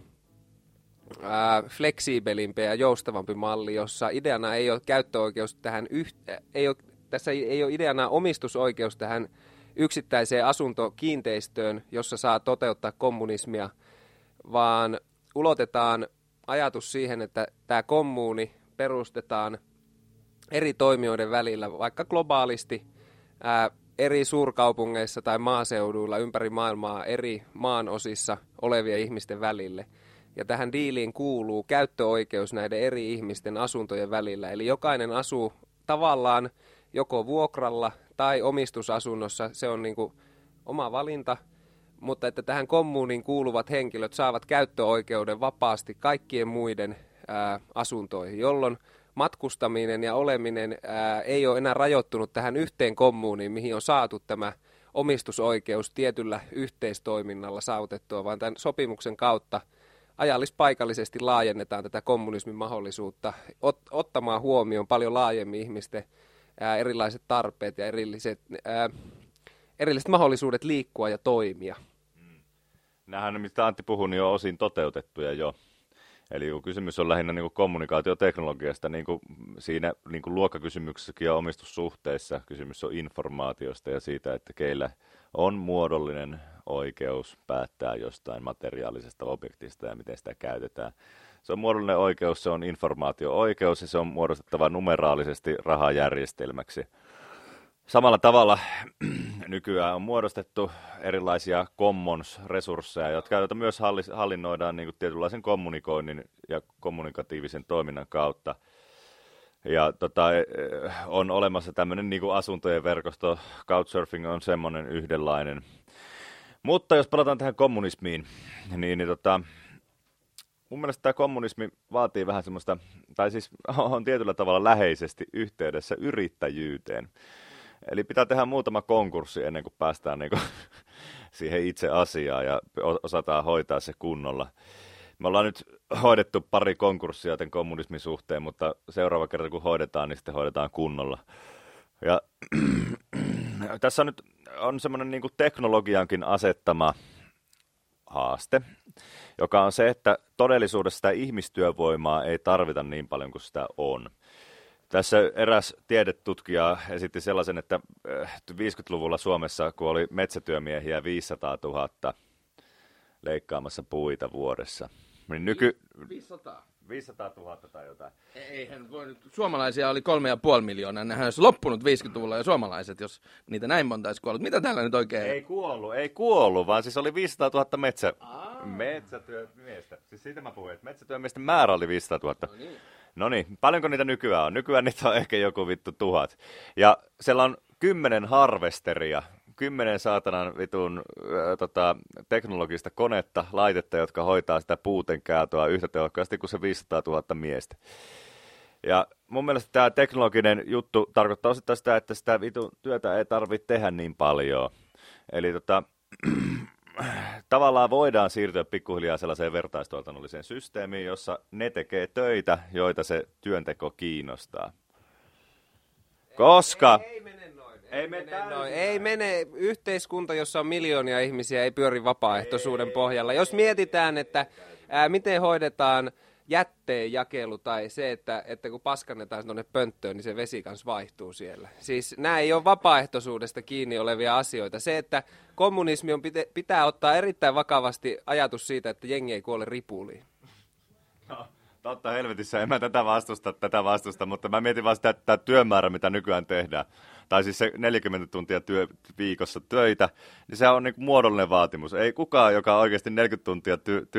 fleksiibelimpi ja joustavampi malli, jossa ideana ei ole käyttöoikeus tähän tässä ei ole ideana omistusoikeus tähän yksittäiseen asuntokiinteistöön, jossa saa toteuttaa kommunismia, vaan ulotetaan ajatus siihen, että tämä kommuuni perustetaan eri toimijoiden välillä, vaikka globaalisti eri suurkaupungeissa tai maaseuduilla ympäri maailmaa eri maanosissa olevien ihmisten välille. Ja tähän diiliin kuuluu käyttöoikeus näiden eri ihmisten asuntojen välillä. Eli jokainen asuu tavallaan joko vuokralla tai omistusasunnossa. Se on niin kuin oma valinta, mutta että tähän kommuuniin kuuluvat henkilöt saavat käyttöoikeuden vapaasti kaikkien muiden asuntoihin, jolloin matkustaminen ja oleminen ei ole enää rajoittunut tähän yhteen kommuuniin, mihin on saatu tämä omistusoikeus tietyllä yhteistoiminnalla saavutettua, vaan tämän sopimuksen kautta ajallispaikallisesti laajennetaan tätä kommunismin mahdollisuutta ottamaan huomioon paljon laajemmin ihmisten erilaiset tarpeet ja erilliset mahdollisuudet liikkua ja toimia. Nämähän, mistä Antti puhui, niin on osin toteutettuja jo. Eli kun kysymys on lähinnä niin kuin kommunikaatioteknologiasta, niin kuin siinä niin kuin luokkakysymyksessäkin ja omistussuhteissa kysymys on informaatiosta ja siitä, että keillä on muodollinen oikeus päättää jostain materiaalisesta objektista ja miten sitä käytetään. Se on muodollinen oikeus, se on informaatio-oikeus ja se on muodostettava numeraalisesti rahajärjestelmäksi. Samalla tavalla nykyään on muodostettu erilaisia commons-resursseja, joita myös hallinnoidaan niin kuin tietynlaisen kommunikoinnin ja kommunikatiivisen toiminnan kautta. Ja on olemassa tämmöinen niin kuin asuntojen verkosto, Couchsurfing on semmoinen yhdenlainen. Mutta jos palataan tähän kommunismiin, niin mun mielestä tämä kommunismi vaatii vähän semmoista, tai siis on tietyllä tavalla läheisesti yhteydessä yrittäjyyteen. Eli pitää tehdä muutama konkurssi ennen kuin päästään niin kuin siihen itse asiaan ja osataan hoitaa se kunnolla. Me ollaan nyt hoidettu pari konkurssia tämän kommunismin suhteen, mutta seuraava kerta kun hoidetaan, niin sitten hoidetaan kunnolla. Ja tässä nyt on semmoinen niin kuin teknologiankin asettama haaste, joka on se, että todellisuudessa sitä ihmistyövoimaa ei tarvita niin paljon kuin sitä on. Tässä eräs tiedetutkija esitti sellaisen, että 50-luvulla Suomessa, kun oli metsätyömiehiä 500 000 leikkaamassa puita vuodessa, niin 500 000 tai jotain. Eihän voi nyt. Suomalaisia oli 3,5 miljoonaa. Nehän olisi loppunut 50-luvulla jo suomalaiset, jos niitä näin monta olisi kuollut. Mitä täällä nyt oikein? Ei kuollut, vaan siis oli 500 000 metsätyömiestä. Siis siitä mä puhuin, että metsätyömiesten määrä oli 500 000. No niin, paljonko niitä nykyään on? Nykyään niitä on ehkä joku 1000. Ja siellä on 10 harvesteria, 10 saatanan vitun teknologista konetta, laitetta, jotka hoitaa sitä puuten kääntöä yhtä tehokkaasti kuin se 500 000 miestä. Ja mun mielestä tämä teknologinen juttu tarkoittaa osittain sitä, että sitä vitun työtä ei tarvitse tehdä niin paljon. Eli tavallaan voidaan siirtyä pikkuhiljaa sellaiseen vertaistuotannolliseen systeemiin, jossa ne tekee töitä, joita se työnteko kiinnostaa. Koska Ei mene. Yhteiskunta, jossa on miljoonia ihmisiä, ei pyöri vapaaehtoisuuden pohjalla. Jos mietitään, että miten hoidetaan jätteenjakelu tai se, että kun paskannetaan tuonne pönttöön, niin se vesi kanssa vaihtuu siellä. Siis nämä ei ole vapaaehtoisuudesta kiinni olevia asioita. Se, että kommunismi pitää ottaa erittäin vakavasti ajatus siitä, että jengi ei kuole ripuliin. No, totta helvetissä, en mä tätä vastusta, mutta mä mietin vaan sitä, että tämä työmäärä, mitä nykyään tehdään, tai siis se 40 tuntia viikossa töitä, niin se on niin kuin muodollinen vaatimus. Ei kukaan, joka on oikeasti 40 tuntia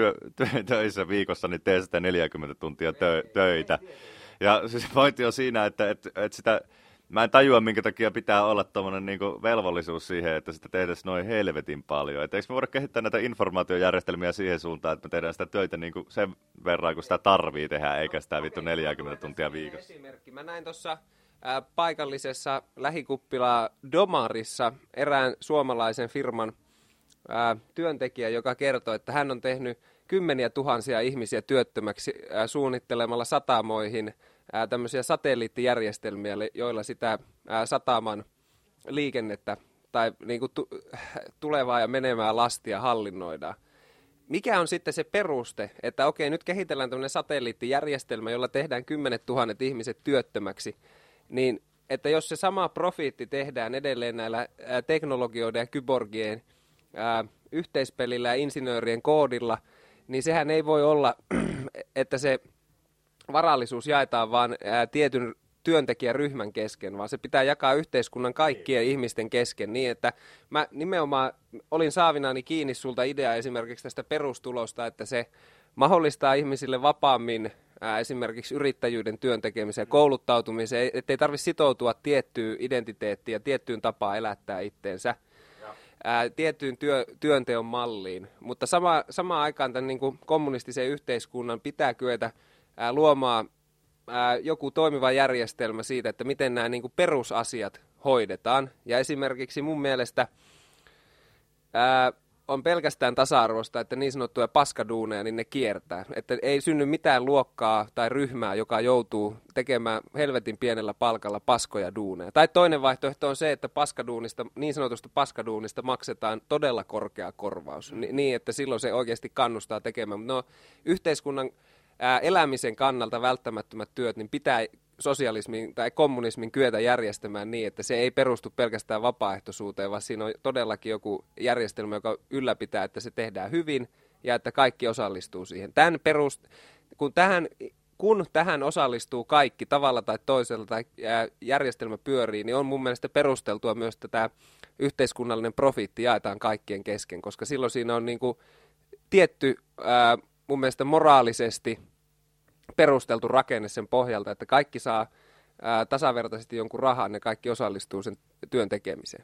töissä viikossa, niin tee sitä 40 tuntia töitä. Ja siis pointti on siinä, että sitä, mä en tajua, minkä takia pitää olla tommoinen niin kuin velvollisuus siihen, että sitä tehdään noin helvetin paljon. Että eikö me voida kehittää näitä informaatiojärjestelmiä siihen suuntaan, että me tehdään sitä töitä niin kuin sen verran, kun sitä tarvii tehdä, eikä sitä vittu 40 tuntia viikossa. Esimerkki. Mä näin tuossa paikallisessa lähikuppila Domarissa erään suomalaisen firman työntekijä, joka kertoi, että hän on tehnyt kymmeniä tuhansia ihmisiä työttömäksi suunnittelemalla satamoihin tämmöisiä satelliittijärjestelmiä, joilla sitä sataman liikennettä tai niinku tulevaa ja menevää lastia hallinnoidaan. Mikä on sitten se peruste, että okei, nyt kehitellään tämmöinen satelliittijärjestelmä, jolla tehdään 10 000 ihmiset työttömäksi, niin että jos se sama profiitti tehdään edelleen näillä teknologioiden ja kyborgien yhteispelillä ja insinöörien koodilla, niin sehän ei voi olla, että se varallisuus jaetaan vain tietyn työntekijäryhmän kesken, vaan se pitää jakaa yhteiskunnan kaikkien ihmisten kesken niin, että mä nimenomaan olin saavinani kiinni sulta idea esimerkiksi tästä perustulosta, että se mahdollistaa ihmisille vapaammin esimerkiksi yrittäjyyden työntekemiseen, kouluttautumiseen, ettei tarvitse sitoutua tiettyyn identiteettiin ja tiettyyn tapaan elättää itteensä. tiettyyn työnteon malliin, mutta samaan aikaan tämän niin kuin kommunistisen yhteiskunnan pitää kyetä luomaan joku toimiva järjestelmä siitä, että miten nämä niin kuin perusasiat hoidetaan. Ja esimerkiksi mun mielestä on pelkästään tasa-arvosta, että niin sanottuja paskaduuneja, niin ne kiertää. Että ei synny mitään luokkaa tai ryhmää, joka joutuu tekemään helvetin pienellä palkalla paskoja duuneja. Tai toinen vaihtoehto on se, että niin sanotusta paskaduunista maksetaan todella korkea korvaus. Niin, että silloin se oikeasti kannustaa tekemään. No, yhteiskunnan elämisen kannalta välttämättömät työt, niin pitää sosialismin tai kommunismin kyetä järjestämään niin, että se ei perustu pelkästään vapaaehtoisuuteen, vaan siinä on todellakin joku järjestelmä, joka ylläpitää, että se tehdään hyvin ja että kaikki osallistuu siihen. Kun tähän osallistuu kaikki tavalla tai toisella tai järjestelmä pyörii, niin on mun mielestä perusteltua myös, että tämä yhteiskunnallinen profiitti jaetaan kaikkien kesken, koska silloin siinä on niin kuin tietty mun mielestä moraalisesti perusteltu rakenne sen pohjalta, että kaikki saa tasavertaisesti jonkun rahan ja kaikki osallistuu sen työn tekemiseen.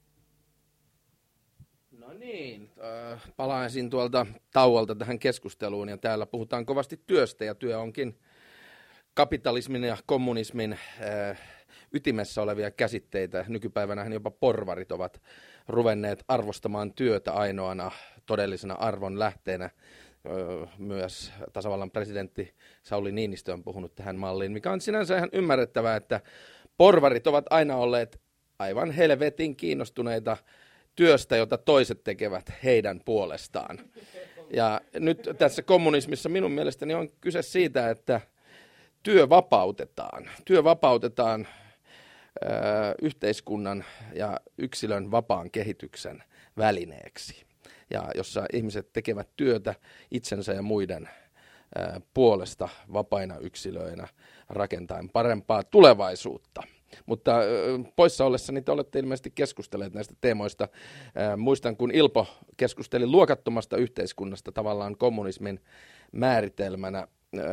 No niin, palaisin tuolta tauolta tähän keskusteluun ja täällä puhutaan kovasti työstä ja työ onkin kapitalismin ja kommunismin ytimessä olevia käsitteitä. Nykypäivänähän jopa porvarit ovat ruvenneet arvostamaan työtä ainoana todellisena arvon lähteenä. Myös tasavallan presidentti Sauli Niinistö on puhunut tähän malliin, mikä on sinänsä ihan ymmärrettävää, että porvarit ovat aina olleet aivan helvetin kiinnostuneita työstä, jota toiset tekevät heidän puolestaan. Ja nyt tässä kommunismissa minun mielestäni on kyse siitä, että työ vapautetaan. Työ vapautetaan yhteiskunnan ja yksilön vapaan kehityksen välineeksi. Ja jossa ihmiset tekevät työtä itsensä ja muiden puolesta vapaina yksilöinä rakentaen parempaa tulevaisuutta. Mutta poissa ollessani te olette ilmeisesti keskustelleet näistä teemoista. Muistan, kun Ilpo keskusteli luokattomasta yhteiskunnasta tavallaan kommunismin määritelmänä.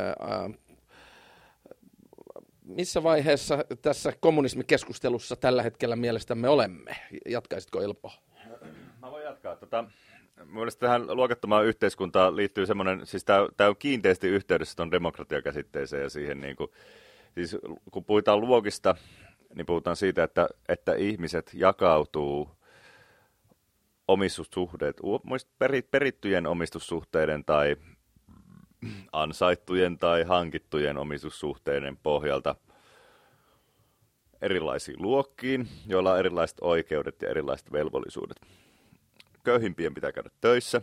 Missä vaiheessa tässä kommunismikeskustelussa tällä hetkellä mielestämme olemme? Jatkaisitko, Ilpo? Mä voin jatkaa. Mielestäni tähän luokattomaan yhteiskuntaan liittyy semmoinen, siis tämä on kiinteästi yhteydessä tuon demokratiakäsitteeseen ja siihen, niin kuin, siis kun puhutaan luokista, niin puhutaan siitä, että ihmiset jakautuu omistussuhteet, perittyjen omistussuhteiden tai ansaittujen tai hankittujen omistussuhteiden pohjalta erilaisiin luokkiin, joilla on erilaiset oikeudet ja erilaiset velvollisuudet. Köyhimpien pitää käydä töissä.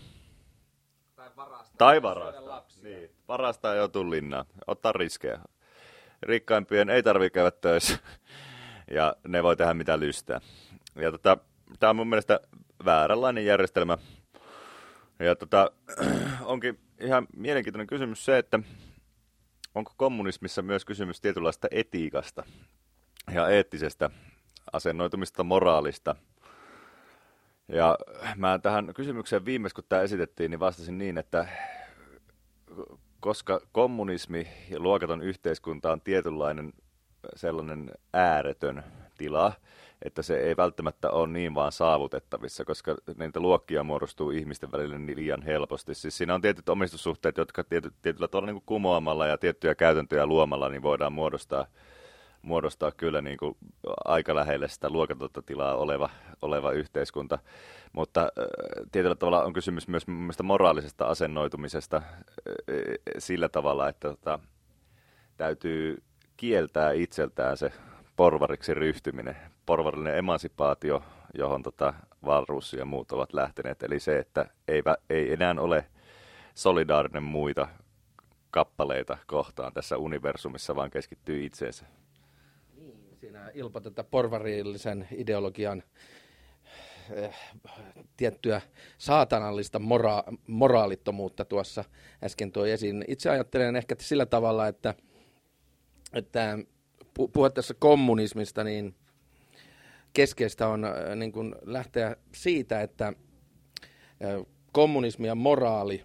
Tai varastaa. Niin, varastaa ja joutuu linnaan. Ottaa riskejä. Rikkaimpien ei tarvitse käydä töissä. Ja ne voi tehdä mitä lystää. Ja tämä on mun mielestä vääränlainen järjestelmä. Ja onkin ihan mielenkiintoinen kysymys se, että onko kommunismissa myös kysymys tietynlaista etiikasta ja eettisestä asennoitumista, moraalista. Ja mä tähän kysymykseen viimeis, kun tämä esitettiin, niin vastasin niin, että koska kommunismi ja luokaton yhteiskunta on tietynlainen sellainen ääretön tila, että se ei välttämättä ole niin vaan saavutettavissa, koska niitä luokkia muodostuu ihmisten välille niin liian helposti. Siis siinä on tietyt omistussuhteet, jotka tietyllä tavalla niin kuin kumoamalla ja tiettyjä käytäntöjä luomalla niin voidaan muodostaa kyllä niin kuin aika lähelle sitä luokatonta tilaa oleva yhteiskunta. Mutta tietyllä tavalla on kysymys myös moraalisesta asennoitumisesta sillä tavalla, että täytyy kieltää itseltään se porvariksi ryhtyminen, porvarillinen emansipaatio, johon Wahlroos ja muut ovat lähteneet. Eli se, että ei enää ole solidaarinen muita kappaleita kohtaan tässä universumissa, vaan keskittyy itseensä. Siinä Ilpo tätä porvarillisen ideologian tiettyä saatanallista moraalittomuutta tuossa äsken toi esiin. Itse ajattelen ehkä sillä tavalla, että puhuttaessa kommunismista, niin keskeistä on niin kuin lähteä siitä, että kommunismi ja moraali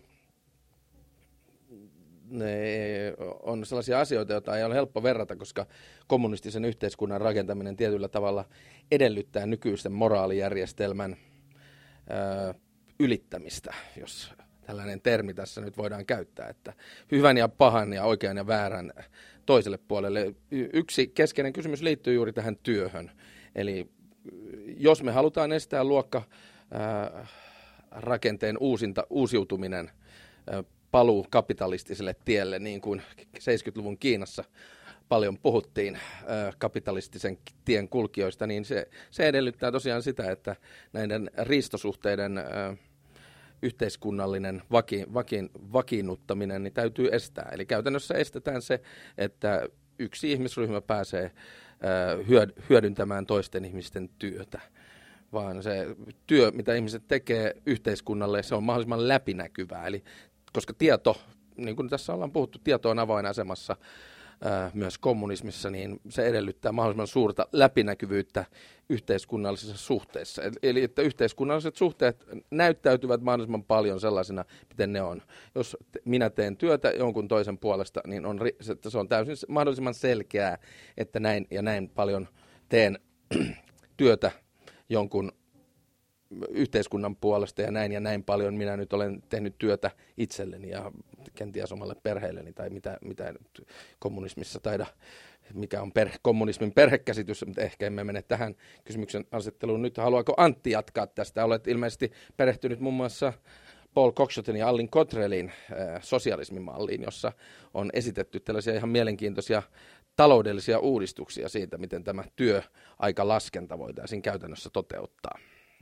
ne on sellaisia asioita, joita ei ole helppo verrata, koska kommunistisen yhteiskunnan rakentaminen tietyllä tavalla edellyttää nykyisen moraalijärjestelmän ylittämistä, jos tällainen termi tässä nyt voidaan käyttää, että hyvän ja pahan ja oikean ja väärän toiselle puolelle. Yksi keskeinen kysymys liittyy juuri tähän työhön. Eli jos me halutaan estää luokkarakenteen uusiutuminen, paluu kapitalistiselle tielle, niin kuin 70-luvun Kiinassa paljon puhuttiin kapitalistisen tien kulkijoista, niin se edellyttää tosiaan sitä, että näiden riistosuhteiden yhteiskunnallinen vakiinnuttaminen niin täytyy estää. Eli käytännössä estetään se, että yksi ihmisryhmä pääsee hyödyntämään toisten ihmisten työtä, vaan se työ, mitä ihmiset tekee yhteiskunnalle, se on mahdollisimman läpinäkyvää. Eli koska tieto, niin kuin tässä ollaan puhuttu, tieto on avainasemassa myös kommunismissa, niin se edellyttää mahdollisimman suurta läpinäkyvyyttä yhteiskunnallisissa suhteissa. Eli että yhteiskunnalliset suhteet näyttäytyvät mahdollisimman paljon sellaisena, miten ne on. Jos minä teen työtä jonkun toisen puolesta, niin se on täysin mahdollisimman selkeää, että näin ja näin paljon teen työtä jonkun yhteiskunnan puolesta ja näin paljon minä nyt olen tehnyt työtä itselleni ja kenties omalle perheelleni tai mitä nyt kommunismissa mikä on kommunismin perhekäsitys, mutta ehkä emme mene tähän kysymyksen asetteluun nyt. Haluaako Antti jatkaa tästä? Olet ilmeisesti perehtynyt muun muassa Paul Coxotin ja Allin Cottrellin sosialismimalliin, jossa on esitetty tällaisia ihan mielenkiintoisia taloudellisia uudistuksia siitä, miten tämä työaikalaskenta voitaisiin käytännössä toteuttaa.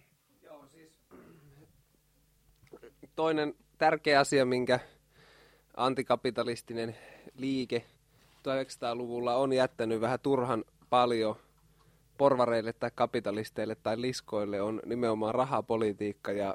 Toinen tärkeä asia, minkä antikapitalistinen liike 1900-luvulla on jättänyt vähän turhan paljon porvareille tai kapitalisteille tai liskoille, on nimenomaan rahapolitiikka ja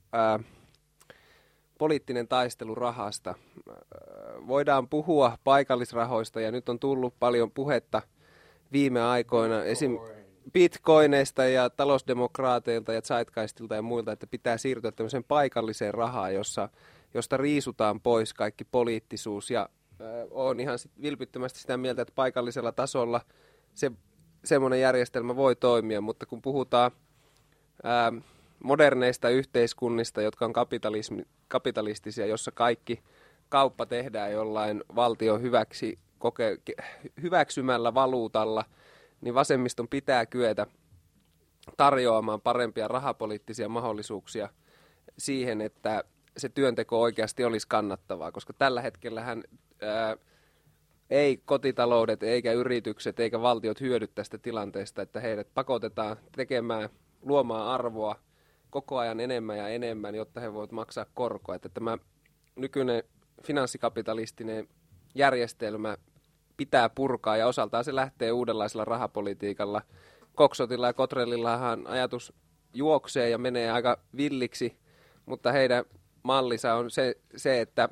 poliittinen taistelu rahasta. Voidaan puhua paikallisrahoista ja nyt on tullut paljon puhetta viime aikoina esim. Bitcoineista ja talousdemokraateilta ja Zeitgeistilta ja muilta, että pitää siirtyä tämmöiseen paikalliseen rahaan, josta riisutaan pois kaikki poliittisuus. Ja olen ihan vilpittömästi sitä mieltä, että paikallisella tasolla semmoinen järjestelmä voi toimia, mutta kun puhutaan moderneista yhteiskunnista, jotka on kapitalistisia, jossa kaikki kauppa tehdään jollain valtion hyväksymällä valuutalla, niin vasemmiston pitää kyetä tarjoamaan parempia rahapoliittisia mahdollisuuksia siihen, että se työnteko oikeasti olisi kannattavaa, koska tällä hetkellähän ei kotitaloudet eikä yritykset eikä valtiot hyödy tästä tilanteesta, että heidät pakotetaan tekemään, luomaan arvoa koko ajan enemmän ja enemmän, jotta he voivat maksaa korkoa. Että tämä nykyinen finanssikapitalistinen järjestelmä pitää purkaa ja osaltaan se lähtee uudenlaisella rahapolitiikalla. Coxotilla ja Cottrellillahan ajatus juoksee ja menee aika villiksi, mutta heidän mallinsa on se että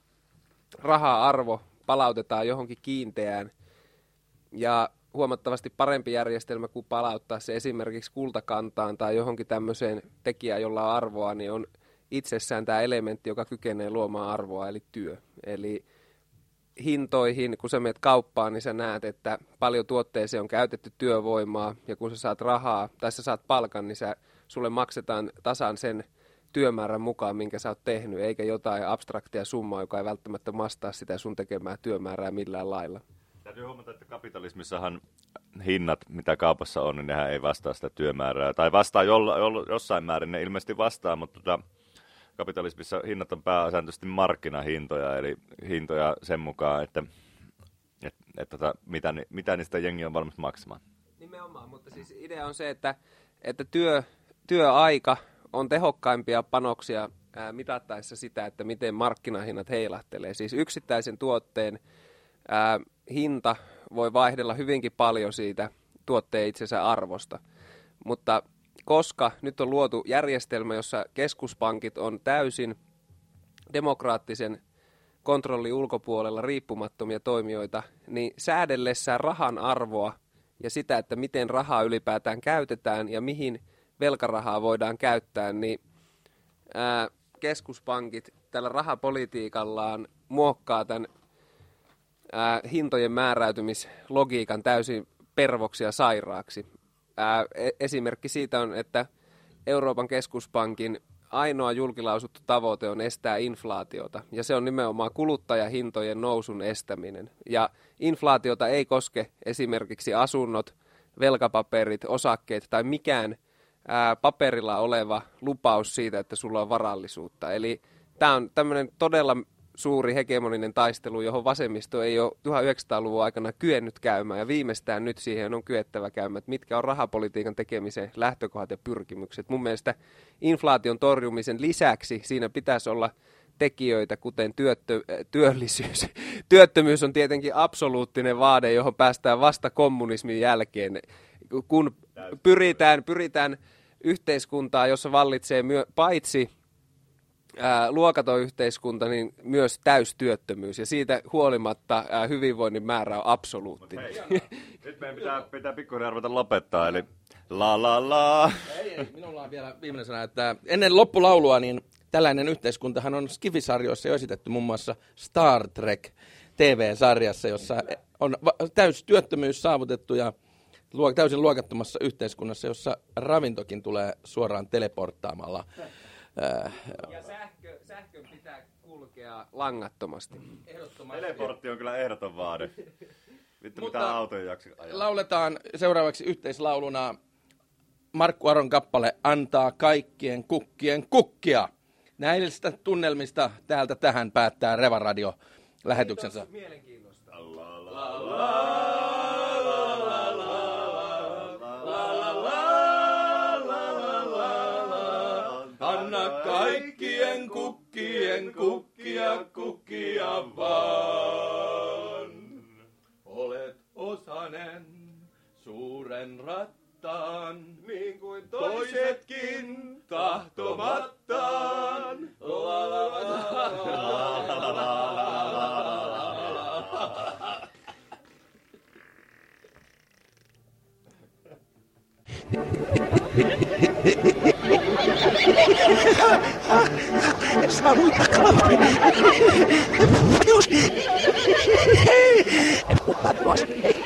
raha-arvo palautetaan johonkin kiinteään ja huomattavasti parempi järjestelmä kuin palauttaa se esimerkiksi kultakantaan tai johonkin tämmöiseen tekijään, jolla on arvoa, niin on itsessään tämä elementti, joka kykenee luomaan arvoa, eli työ. Eli hintoihin, kun sä menet kauppaan, niin sä näet, että paljon tuotteeseen on käytetty työvoimaa, ja kun sä saat rahaa, tai sä saat palkan, niin sulle maksetaan tasan sen työmäärän mukaan, minkä sä oot tehnyt, eikä jotain abstraktia summaa, joka ei välttämättä vastaa sitä sun tekemää työmäärää millään lailla. Täytyy huomata, että kapitalismissahan hinnat, mitä kaupassa on, niin nehän ei vastaa sitä työmäärää. Tai vastaa jossain määrin, ne ilmeisesti vastaa, mutta kapitalismissa hinnat on pääsääntöisesti markkinahintoja, eli hintoja sen mukaan, että mitä niistä jengi on valmis maksamaan. Nimenomaan, mutta siis idea on se, että työaika on tehokkaimpia panoksia mitattaessa sitä, että miten markkinahinnat heilahtelee. Siis yksittäisen tuotteen hinta voi vaihdella hyvinkin paljon siitä tuotteen itsensä arvosta, mutta koska nyt on luotu järjestelmä, jossa keskuspankit on täysin demokraattisen kontrollin ulkopuolella riippumattomia toimijoita, niin säädellessään rahan arvoa ja sitä, että miten rahaa ylipäätään käytetään ja mihin velkarahaa voidaan käyttää, niin keskuspankit tällä rahapolitiikallaan muokkaa tämän hintojen määräytymislogiikan täysin pervoksi ja sairaaksi. Esimerkki siitä on, että Euroopan keskuspankin ainoa julkilausuttu tavoite on estää inflaatiota, ja se on nimenomaan kuluttajahintojen nousun estäminen. Ja inflaatiota ei koske esimerkiksi asunnot, velkapaperit, osakkeet tai mikään paperilla oleva lupaus siitä, että sulla on varallisuutta. Eli tämä on tämmöinen todella suuri hegemoninen taistelu, johon vasemmisto ei ole 1900-luvun aikana kyennyt käymään, ja viimeistään nyt siihen on kyettävä käymään, että mitkä on rahapolitiikan tekemisen lähtökohdat ja pyrkimykset. Mun mielestä inflaation torjumisen lisäksi siinä pitäisi olla tekijöitä, kuten työllisyys. Työttömyys on tietenkin absoluuttinen vaade, johon päästään vasta kommunismin jälkeen, kun pyritään yhteiskuntaa, jossa vallitsee paitsi luokaton yhteiskunta, niin myös täystyöttömyys, ja siitä huolimatta hyvinvoinnin määrä on absoluuttinen. Nyt meidän pitää pikkuhiljaa arvata lopettaa, eli la. Ei, minulla on vielä viimeinen sana, että ennen loppulaulua, niin tällainen yhteiskuntahan on Skifi-sarjoissa jo esitetty, muun muassa Star Trek TV-sarjassa, jossa on täystyöttömyys saavutettu ja täysin luokattomassa yhteiskunnassa, jossa ravintokin tulee suoraan teleporttaamalla. Ja sähkön pitää kulkea langattomasti. Teleportti on kyllä ehdoton vaade. Vittu mitä autoja jaksa ajaa. Lauletaan seuraavaksi yhteislauluna Markku Aron kappale Antaa kaikkien kukkien kukkia. Näistä tunnelmista täältä tähän päättää Reva Radio lähetyksensä. Mielenkiinnosta. Anna kaikkien kukkien kukkia vaan. Olet osanen suuren rattaan, niin kuin toisetkin tahtomattaan. Saa muita klappi. Jos. Mutta tuossa.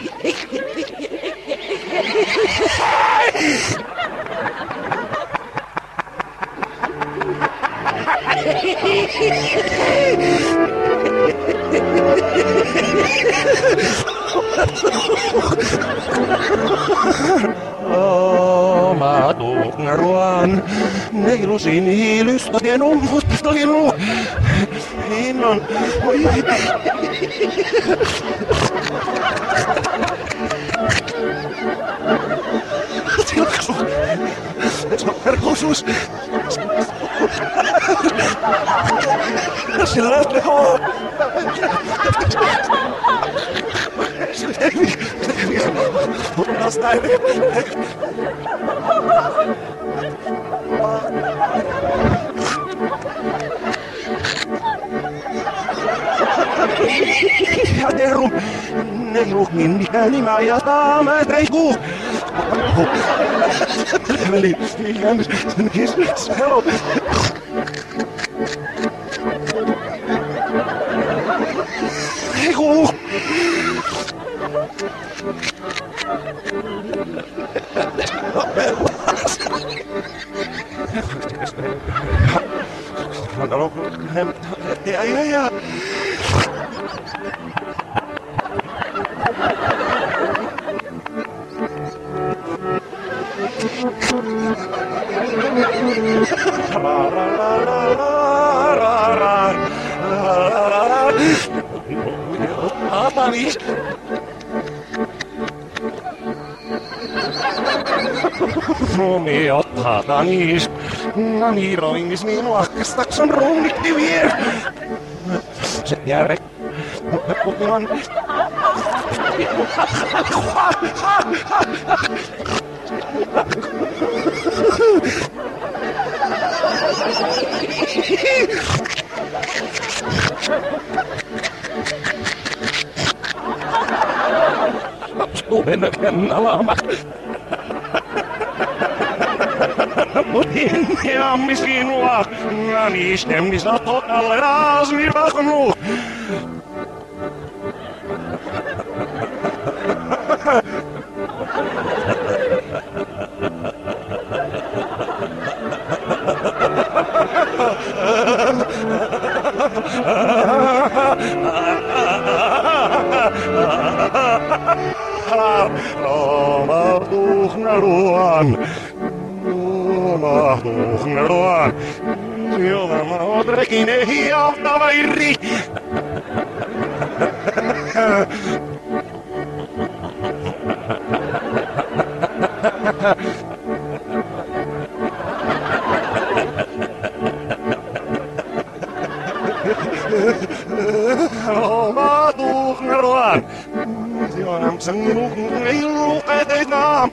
Oma tuhnaruan, neilusin hiilystojen ummuttelinu. Hinnon, tilkaisu, sokerkoisuus. Sillä tehoa. Mutta ei. Ja Neru, mikäli mä jätän, mä teikuu. Leveli, jäämis, hello. Teikuu. Ja. Atanis. Romeo Atanis. Nani roinis niin lakkastakson rummikti vier. Se järre. Potilaan. Suven kennalama. Mutin jammi sinua. Nani stemmisä totalle raasmi rahnu. Jolla oot rekine hiahtava irri. Oma tuhneroan. Sionam sangruh ngeilu kaiteinam.